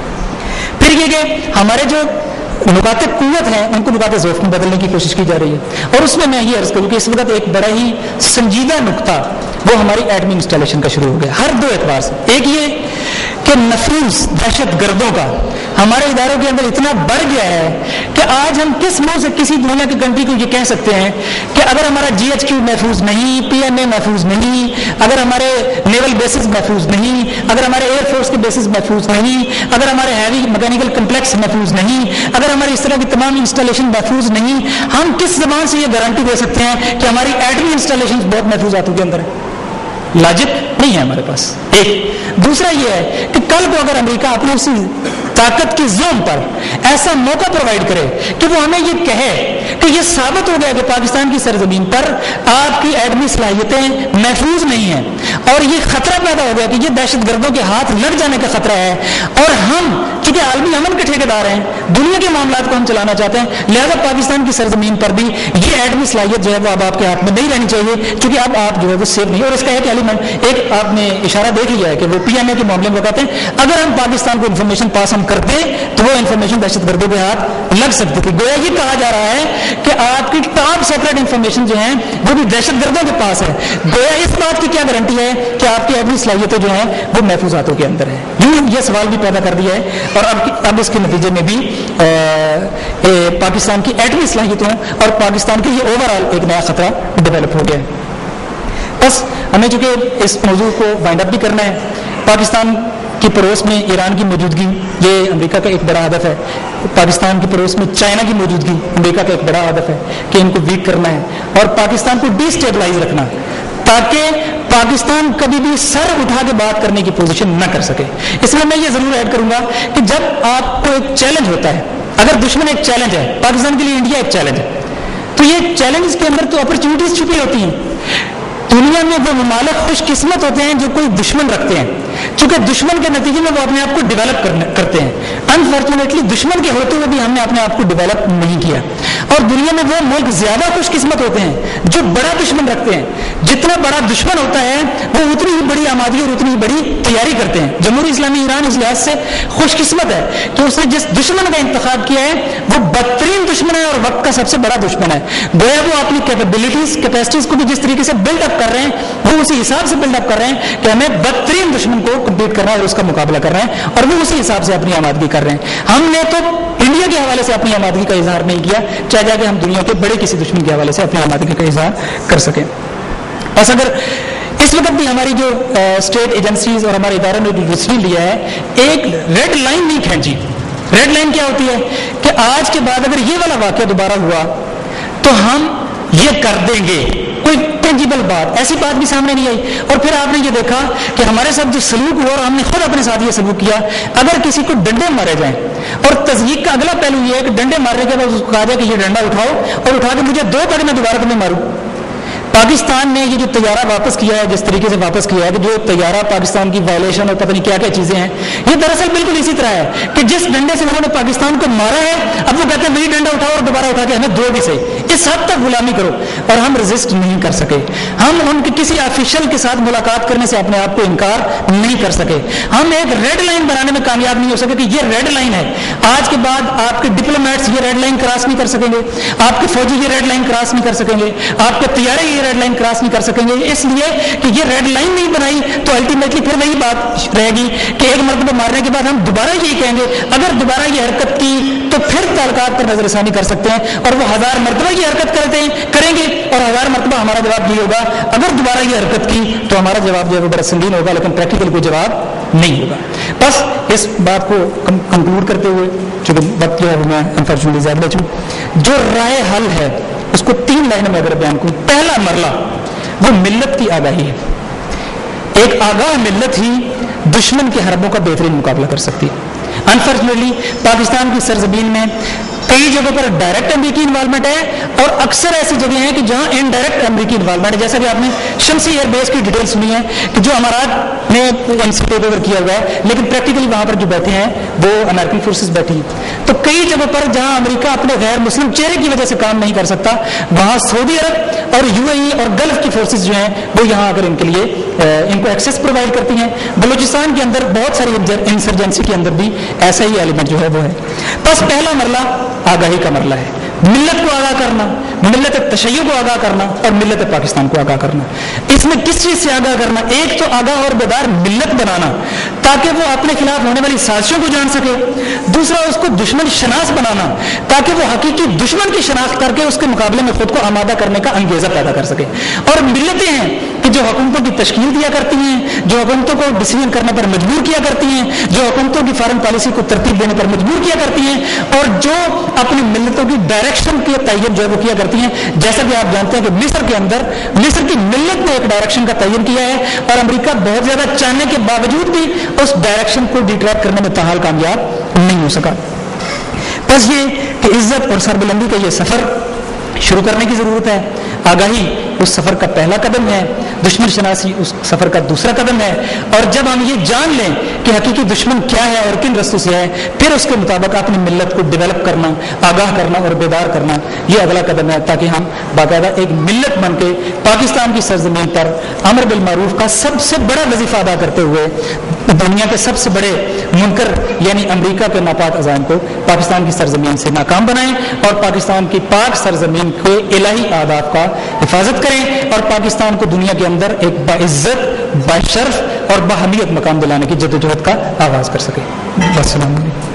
پھر یہ کہ ہمارے جو نقاط قوت ہیں ان کو نقاط ضعف میں بدلنے کی کوشش کی جا رہی ہے, اور اس میں میں یہ عرض کروں کہ اس وقت ایک بڑا ہی سنجیدہ نقطہ وہ ہماری ایٹمی انسٹالیشن کا شروع ہو گیا ہر دو اعتبار سے. ایک یہ کہ نفوذ دہشت گردوں کا ہمارے اداروں کے اندر اتنا بڑھ گیا ہے کہ آج ہم کس منہ سے کسی دنیا کی کنٹری کو یہ کہہ سکتے ہیں کہ اگر ہمارا جی ایچ کیو محفوظ نہیں, پی ایم اے محفوظ نہیں, اگر ہمارے نیول بیسز محفوظ نہیں, اگر ہمارے ایئر فورس کے بیسز محفوظ نہیں, اگر ہمارے ہیوی میکینیکل کمپلیکس محفوظ نہیں, اگر ہماری اس طرح کی تمام انسٹالیشن محفوظ نہیں, ہم کس زبان سے یہ گارنٹی دے سکتے ہیں کہ ہماری ایٹمی انسٹالیشن بہت محفوظ ہاتھوں کے اندر ہے؟ لاجک نہیں ہے ہمارے پاس. ایک دوسرا یہ ہے کہ کل کو اگر امریکہ اپنی اسی طاقت کی زوم پر ایسا موقع پرووائڈ کرے کہ وہ ہمیں یہ کہے کہ یہ ثابت ہو گیا کہ پاکستان کی سرزمین پر آپ کی ایٹمی صلاحیتیں محفوظ نہیں ہیں, اور یہ خطرہ پیدا ہو گیا کہ یہ دہشت گردوں کے ہاتھ لگ جانے کا خطرہ ہے, اور ہم چونکہ عالمی امن کے ٹھیکیدار ہیں, دنیا کے معاملات کو ہم چلانا چاہتے ہیں, لہذا پاکستان کی سرزمین پر بھی یہ ایٹمی صلاحیت جو ہے وہ اب آپ کے ہاتھ میں نہیں رہنی چاہیے, چونکہ اب آپ جو ہے وہ سیف نہیں. اور اس کا ایک ایلیمنٹ ایک آپ نے اشارہ دیکھ لیا ہے کہ وہ پی ایم اے کے معاملے میں کہتے ہیں اگر ہم پاکستان کو انفارمیشن پاس ہم کرتے تو وہ انفارمیشن دہشت گردوں کے ہاتھ لگ سکتی تھی. گویا یہ کہا جا رہا ہے کہ آپ کی ٹاپ سیکرٹ انفارمیشن جو ہیں وہ بھی دہشت گردوں کے پاس ہے. گویا اس بات کی کیا گارنٹی ہے کہ آپ کی ایٹمی صلاحیتیں جو ہیں وہ محفوظ ہاتھوں کے اندر ہے؟ یوں یہ سوال بھی پیدا کر دیا ہے, اور اب اب اس کے نتیجے میں بھی آ, اے, پاکستان کی ایٹمی صلاحیتوں اور پاکستان کے یہ اوور آل ایک نیا خطرہ ڈیولپ ہو گیا ہے. بس ہمیں چونکہ اس موضوع کو وائنڈ اپ بھی کرنا ہے, پاکستان کی پڑوس میں ایران کی موجودگی یہ امریکہ کا ایک بڑا ہدف ہے, پاکستان کی پڑوس میں چائنا کی موجودگی امریکہ کا ایک بڑا ہدف ہے کہ ان کو ویک کرنا ہے اور پاکستان کو ڈی اسٹیبلائز رکھنا تاکہ پاکستان کبھی بھی سر اٹھا کے بات کرنے کی پوزیشن نہ کر سکے. اس لیے میں یہ ضرور ایڈ کروں گا کہ جب آپ کو ایک چیلنج ہوتا ہے, اگر دشمن ایک چیلنج ہے, پاکستان کے لیے انڈیا ایک چیلنج ہے, تو یہ چیلنج کے اندر تو اپرچونیٹیز چھپی ہوتی ہیں. دنیا میں وہ ممالک خوش قسمت ہوتے ہیں جو کوئی دشمن رکھتے ہیں, چونکہ دشمن کے نتیجے میں وہ اپنے آپ کو ڈیولپ کرتے ہیں. انفارچونیٹلی دشمن کے ہوتے ہوئے بھی ہم نے اپنے آپ کو ڈیولپ نہیں کیا, اور دنیا میں وہ ملک زیادہ خوش قسمت ہوتے ہیں جو بڑا دشمن رکھتے ہیں. جتنا بڑا دشمن ہوتا ہے وہ اتنی ہی بڑی آمادی اور اتنی ہی بڑی تیاری کرتے ہیں. جمہوری اسلامی ایران اس لحاظ سے خوش قسمت ہے کہ اس نے جس دشمن کا انتخاب کیا ہے وہ بدترین دشمن ہے اور وقت کا سب سے بڑا دشمن ہے. گویا وہ اپنی کیپیبلٹیز کیپیسٹیز کو بھی جس طریقے سے بلڈ اپ کر رہے ہیں وہ اسی حساب سے بلڈ اپ کر رہے ہیں کہ ہمیں بدترین دشمن کو کمپیٹ کرنا ہے اور اس کا مقابلہ کر رہے ہیں, اور وہ اسی حساب سے اپنی آمادگی کر رہے ہیں. ہم نے تو انڈیا کے حوالے سے اپنی آمادگی کا اظہار نہیں کیا, چاہے جا کے ہم دنیا کے بڑے کسی دشمن کے حوالے سے اپنی آمادگی کا اظہار کر سکیں. بس اگر اس وقت بھی ہماری جو اسٹیٹ ایجنسیز اور ہمارے اداروں نے جو ڈیسیژن لیا ہے, ایک ریڈ لائن نہیں کھینچی. ریڈ لائن کیا ہوتی ہے کہ آج کے بعد اگر یہ والا واقعہ دوبارہ ہوا تو ہم یہ کر دیں گے, کوئی ٹینجیبل بات ایسی بات بھی سامنے نہیں آئی. اور پھر آپ نے یہ دیکھا کہ ہمارے ساتھ جو سلوک ہوا اور ہم نے خود اپنے ساتھ یہ سلوک کیا, اگر کسی کو ڈنڈے مارے جائیں, اور تضحیق کا اگلا پہلو یہ ہے کہ ڈنڈے مارنے کے بعد اس کو کہا جائے کہ یہ ڈنڈا اٹھاؤ اور اٹھا کے مجھے دو تک میں دوبارہ تمہیں ماروں. پاکستان نے یہ جو طیارہ واپس کیا ہے, جس طریقے سے واپس کیا ہے کہ جو طیارہ پاکستان کی وائلیشن اور پتہ نہیں کیا کیا چیزیں ہیں, یہ دراصل بالکل اسی طرح ہے کہ جس ڈنڈے سے انہوں نے پاکستان کو مارا ہے اب وہ کہتے ہیں وہی ڈنڈا اٹھاؤ اور دوبارہ اٹھا کے ہمیں دو بھی صحیح, اس حد تک غلامی کرو. اور ہم رزسٹ نہیں کر سکے, ہم ان کے کسی آفیشل کے ساتھ ملاقات کرنے سے اپنے آپ کو انکار نہیں کر سکے, ہم ایک ریڈ لائن بنانے میں کامیاب نہیں ہو سکے کہ یہ ریڈ لائن ہے. آج کے بعد آپ کے ڈپلومیٹس یہ ریڈ لائن کراس نہیں کر سکیں گے, آپ کے فوجی یہ ریڈ لائن کراس نہیں کر سکیں گے, آپ کے طیارے یہ ریڈ لائن کراس نہیں کر سکیں گے, اس لیے کہ یہ ریڈ لائن نہیں بنائی تو الٹیمیٹلی پھر وہی بات رہے گی کہ ایک مرتبہ مارنے کے بعد ہم دوبارہ یہی کہیں گے اگر دوبارہ یہ حرکت کی تو پھر تعلقات پر نظر ثانی کر سکتے ہیں, اور وہ ہزار مرتبہ یہ حرکت کرتے ہیں کریں گے اور ہزار مرتبہ ہمارا جواب یہ ہوگا اگر دوبارہ یہ حرکت کی تو ہمارا جواب جو ہے وہ بڑا سنگین ہوگا, لیکن پریکٹیکل کوئی جواب نہیں ہوگا. بس اس بات کو کنکلوڈ کرتے ہوئے, چونکہ وقت جو ہے میں انفارچونیٹلی زیادہ بچوں, جو رائے حل ہے اس کو تین لائنوں میں اگر بیان کروں. پہلا مرلہ وہ ملت کی آگاہی ہے. ایک آگاہ ملت ہی دشمن کے حربوں کا بہترین مقابلہ کر سکتی ہے. انفارچونیٹلی پاکستان کی سرزمین میں کئی جگہوں پر ڈائریکٹ امریکی انوالومنٹ ہے اور اکثر ایسی جگہیں ہیں کہ جہاں انڈائریکٹ امریکی انوالومنٹ ہے. جیسا کہ آپ نے شمسی ایئر بیس کی ڈیٹیل سنی ہے کہ جو امارات نے این سی ٹیک اوور کیا ہوا ہے, لیکن پریکٹیکلی وہاں پر جو بیٹھے ہیں وہ امریکن فورسز بیٹھی ہیں. تو کئی جگہوں پر جہاں امریکہ اپنے غیر مسلم چہرے کی وجہ سے کام نہیں کر سکتا, وہاں سعودی عرب اور یو اے ای اور گلف کی فورسز جو ہیں وہ یہاں اگر ان کے لیے ان کو ایکسیس پرووائڈ کرتی ہیں. بلوچستان کے اندر بہت ساری انسرجنسی کے اندر بھی ایسا ہی ایلیمنٹ جو ہے وہ ہے. بس پہلا مرلہ آگاہی کا مرلہ ہے, ملت کو آگاہ کرنا, ملت تشیع کو آگاہ کرنا اور ملت پاکستان کو آگاہ کرنا. اس میں کس چیز سے آگاہ کرنا؟ ایک تو آگاہ اور بیدار ملت بنانا تاکہ وہ اپنے خلاف ہونے والی سازشوں کو جان سکے. دوسرا اس کو دشمن شناس بنانا تاکہ وہ حقیقی دشمن کی شناخت کر کے اس کے مقابلے میں خود کو آمادہ کرنے کا انگیزہ پیدا کر سکے. اور ملتیں ہیں کہ جو حکومتوں کی تشکیل دیا کرتی ہیں, جو حکومتوں کو ڈیسیژن کرنے پر مجبور کیا کرتی ہیں, جو حکومتوں کی فارن پالیسی کو ترتیب دینے پر مجبور کیا کرتی ہیں اور جو اپنی ملتوں کی ڈائریکشن کے تعین جو ہے وہ کیا کرتی ہیں. جیسا کہ آپ جانتے ہیں کہ مصر کے اندر مصر کی ملت نے ایک ڈائریکشن کا تعین کیا ہے اور امریکہ بہت زیادہ چاہنے کے باوجود بھی اس ڈائریکشن کو ڈیٹریکٹ کرنے میں تاحال کامیاب نہیں ہو سکا. بس یہ کہ عزت اور سربلندی کا یہ سفر شروع کرنے کی ضرورت ہے. آگاہی اس سفر کا پہلا قدم ہے, دشمن شناسی اس سفر کا دوسرا قدم ہے. اور جب ہم یہ جان لیں کہ حقیقی دشمن کیا ہے اور کن رستوں سے ہے, پھر اس کے مطابق اپنی ملت کو ڈیولپ کرنا, آگاہ کرنا اور بیدار کرنا, یہ اگلا قدم ہے تاکہ ہم باقاعدہ ایک ملت بن کے پاکستان کی سرزمین پر امر بالمعروف کا سب سے بڑا وظیفہ ادا کرتے ہوئے دنیا کے سب سے بڑے منکر یعنی امریکہ کے ناپاک عزائم کو پاکستان کی سرزمین سے ناکام بنائیں اور پاکستان کی پاک سرزمین کے الہی آداب کا حفاظت کریں اور پاکستان کو دنیا کے اندر ایک باعزت, باشرف اور باہمیت مقام دلانے کی جدوجہد کا آغاز کر سکیں. السلام علیکم.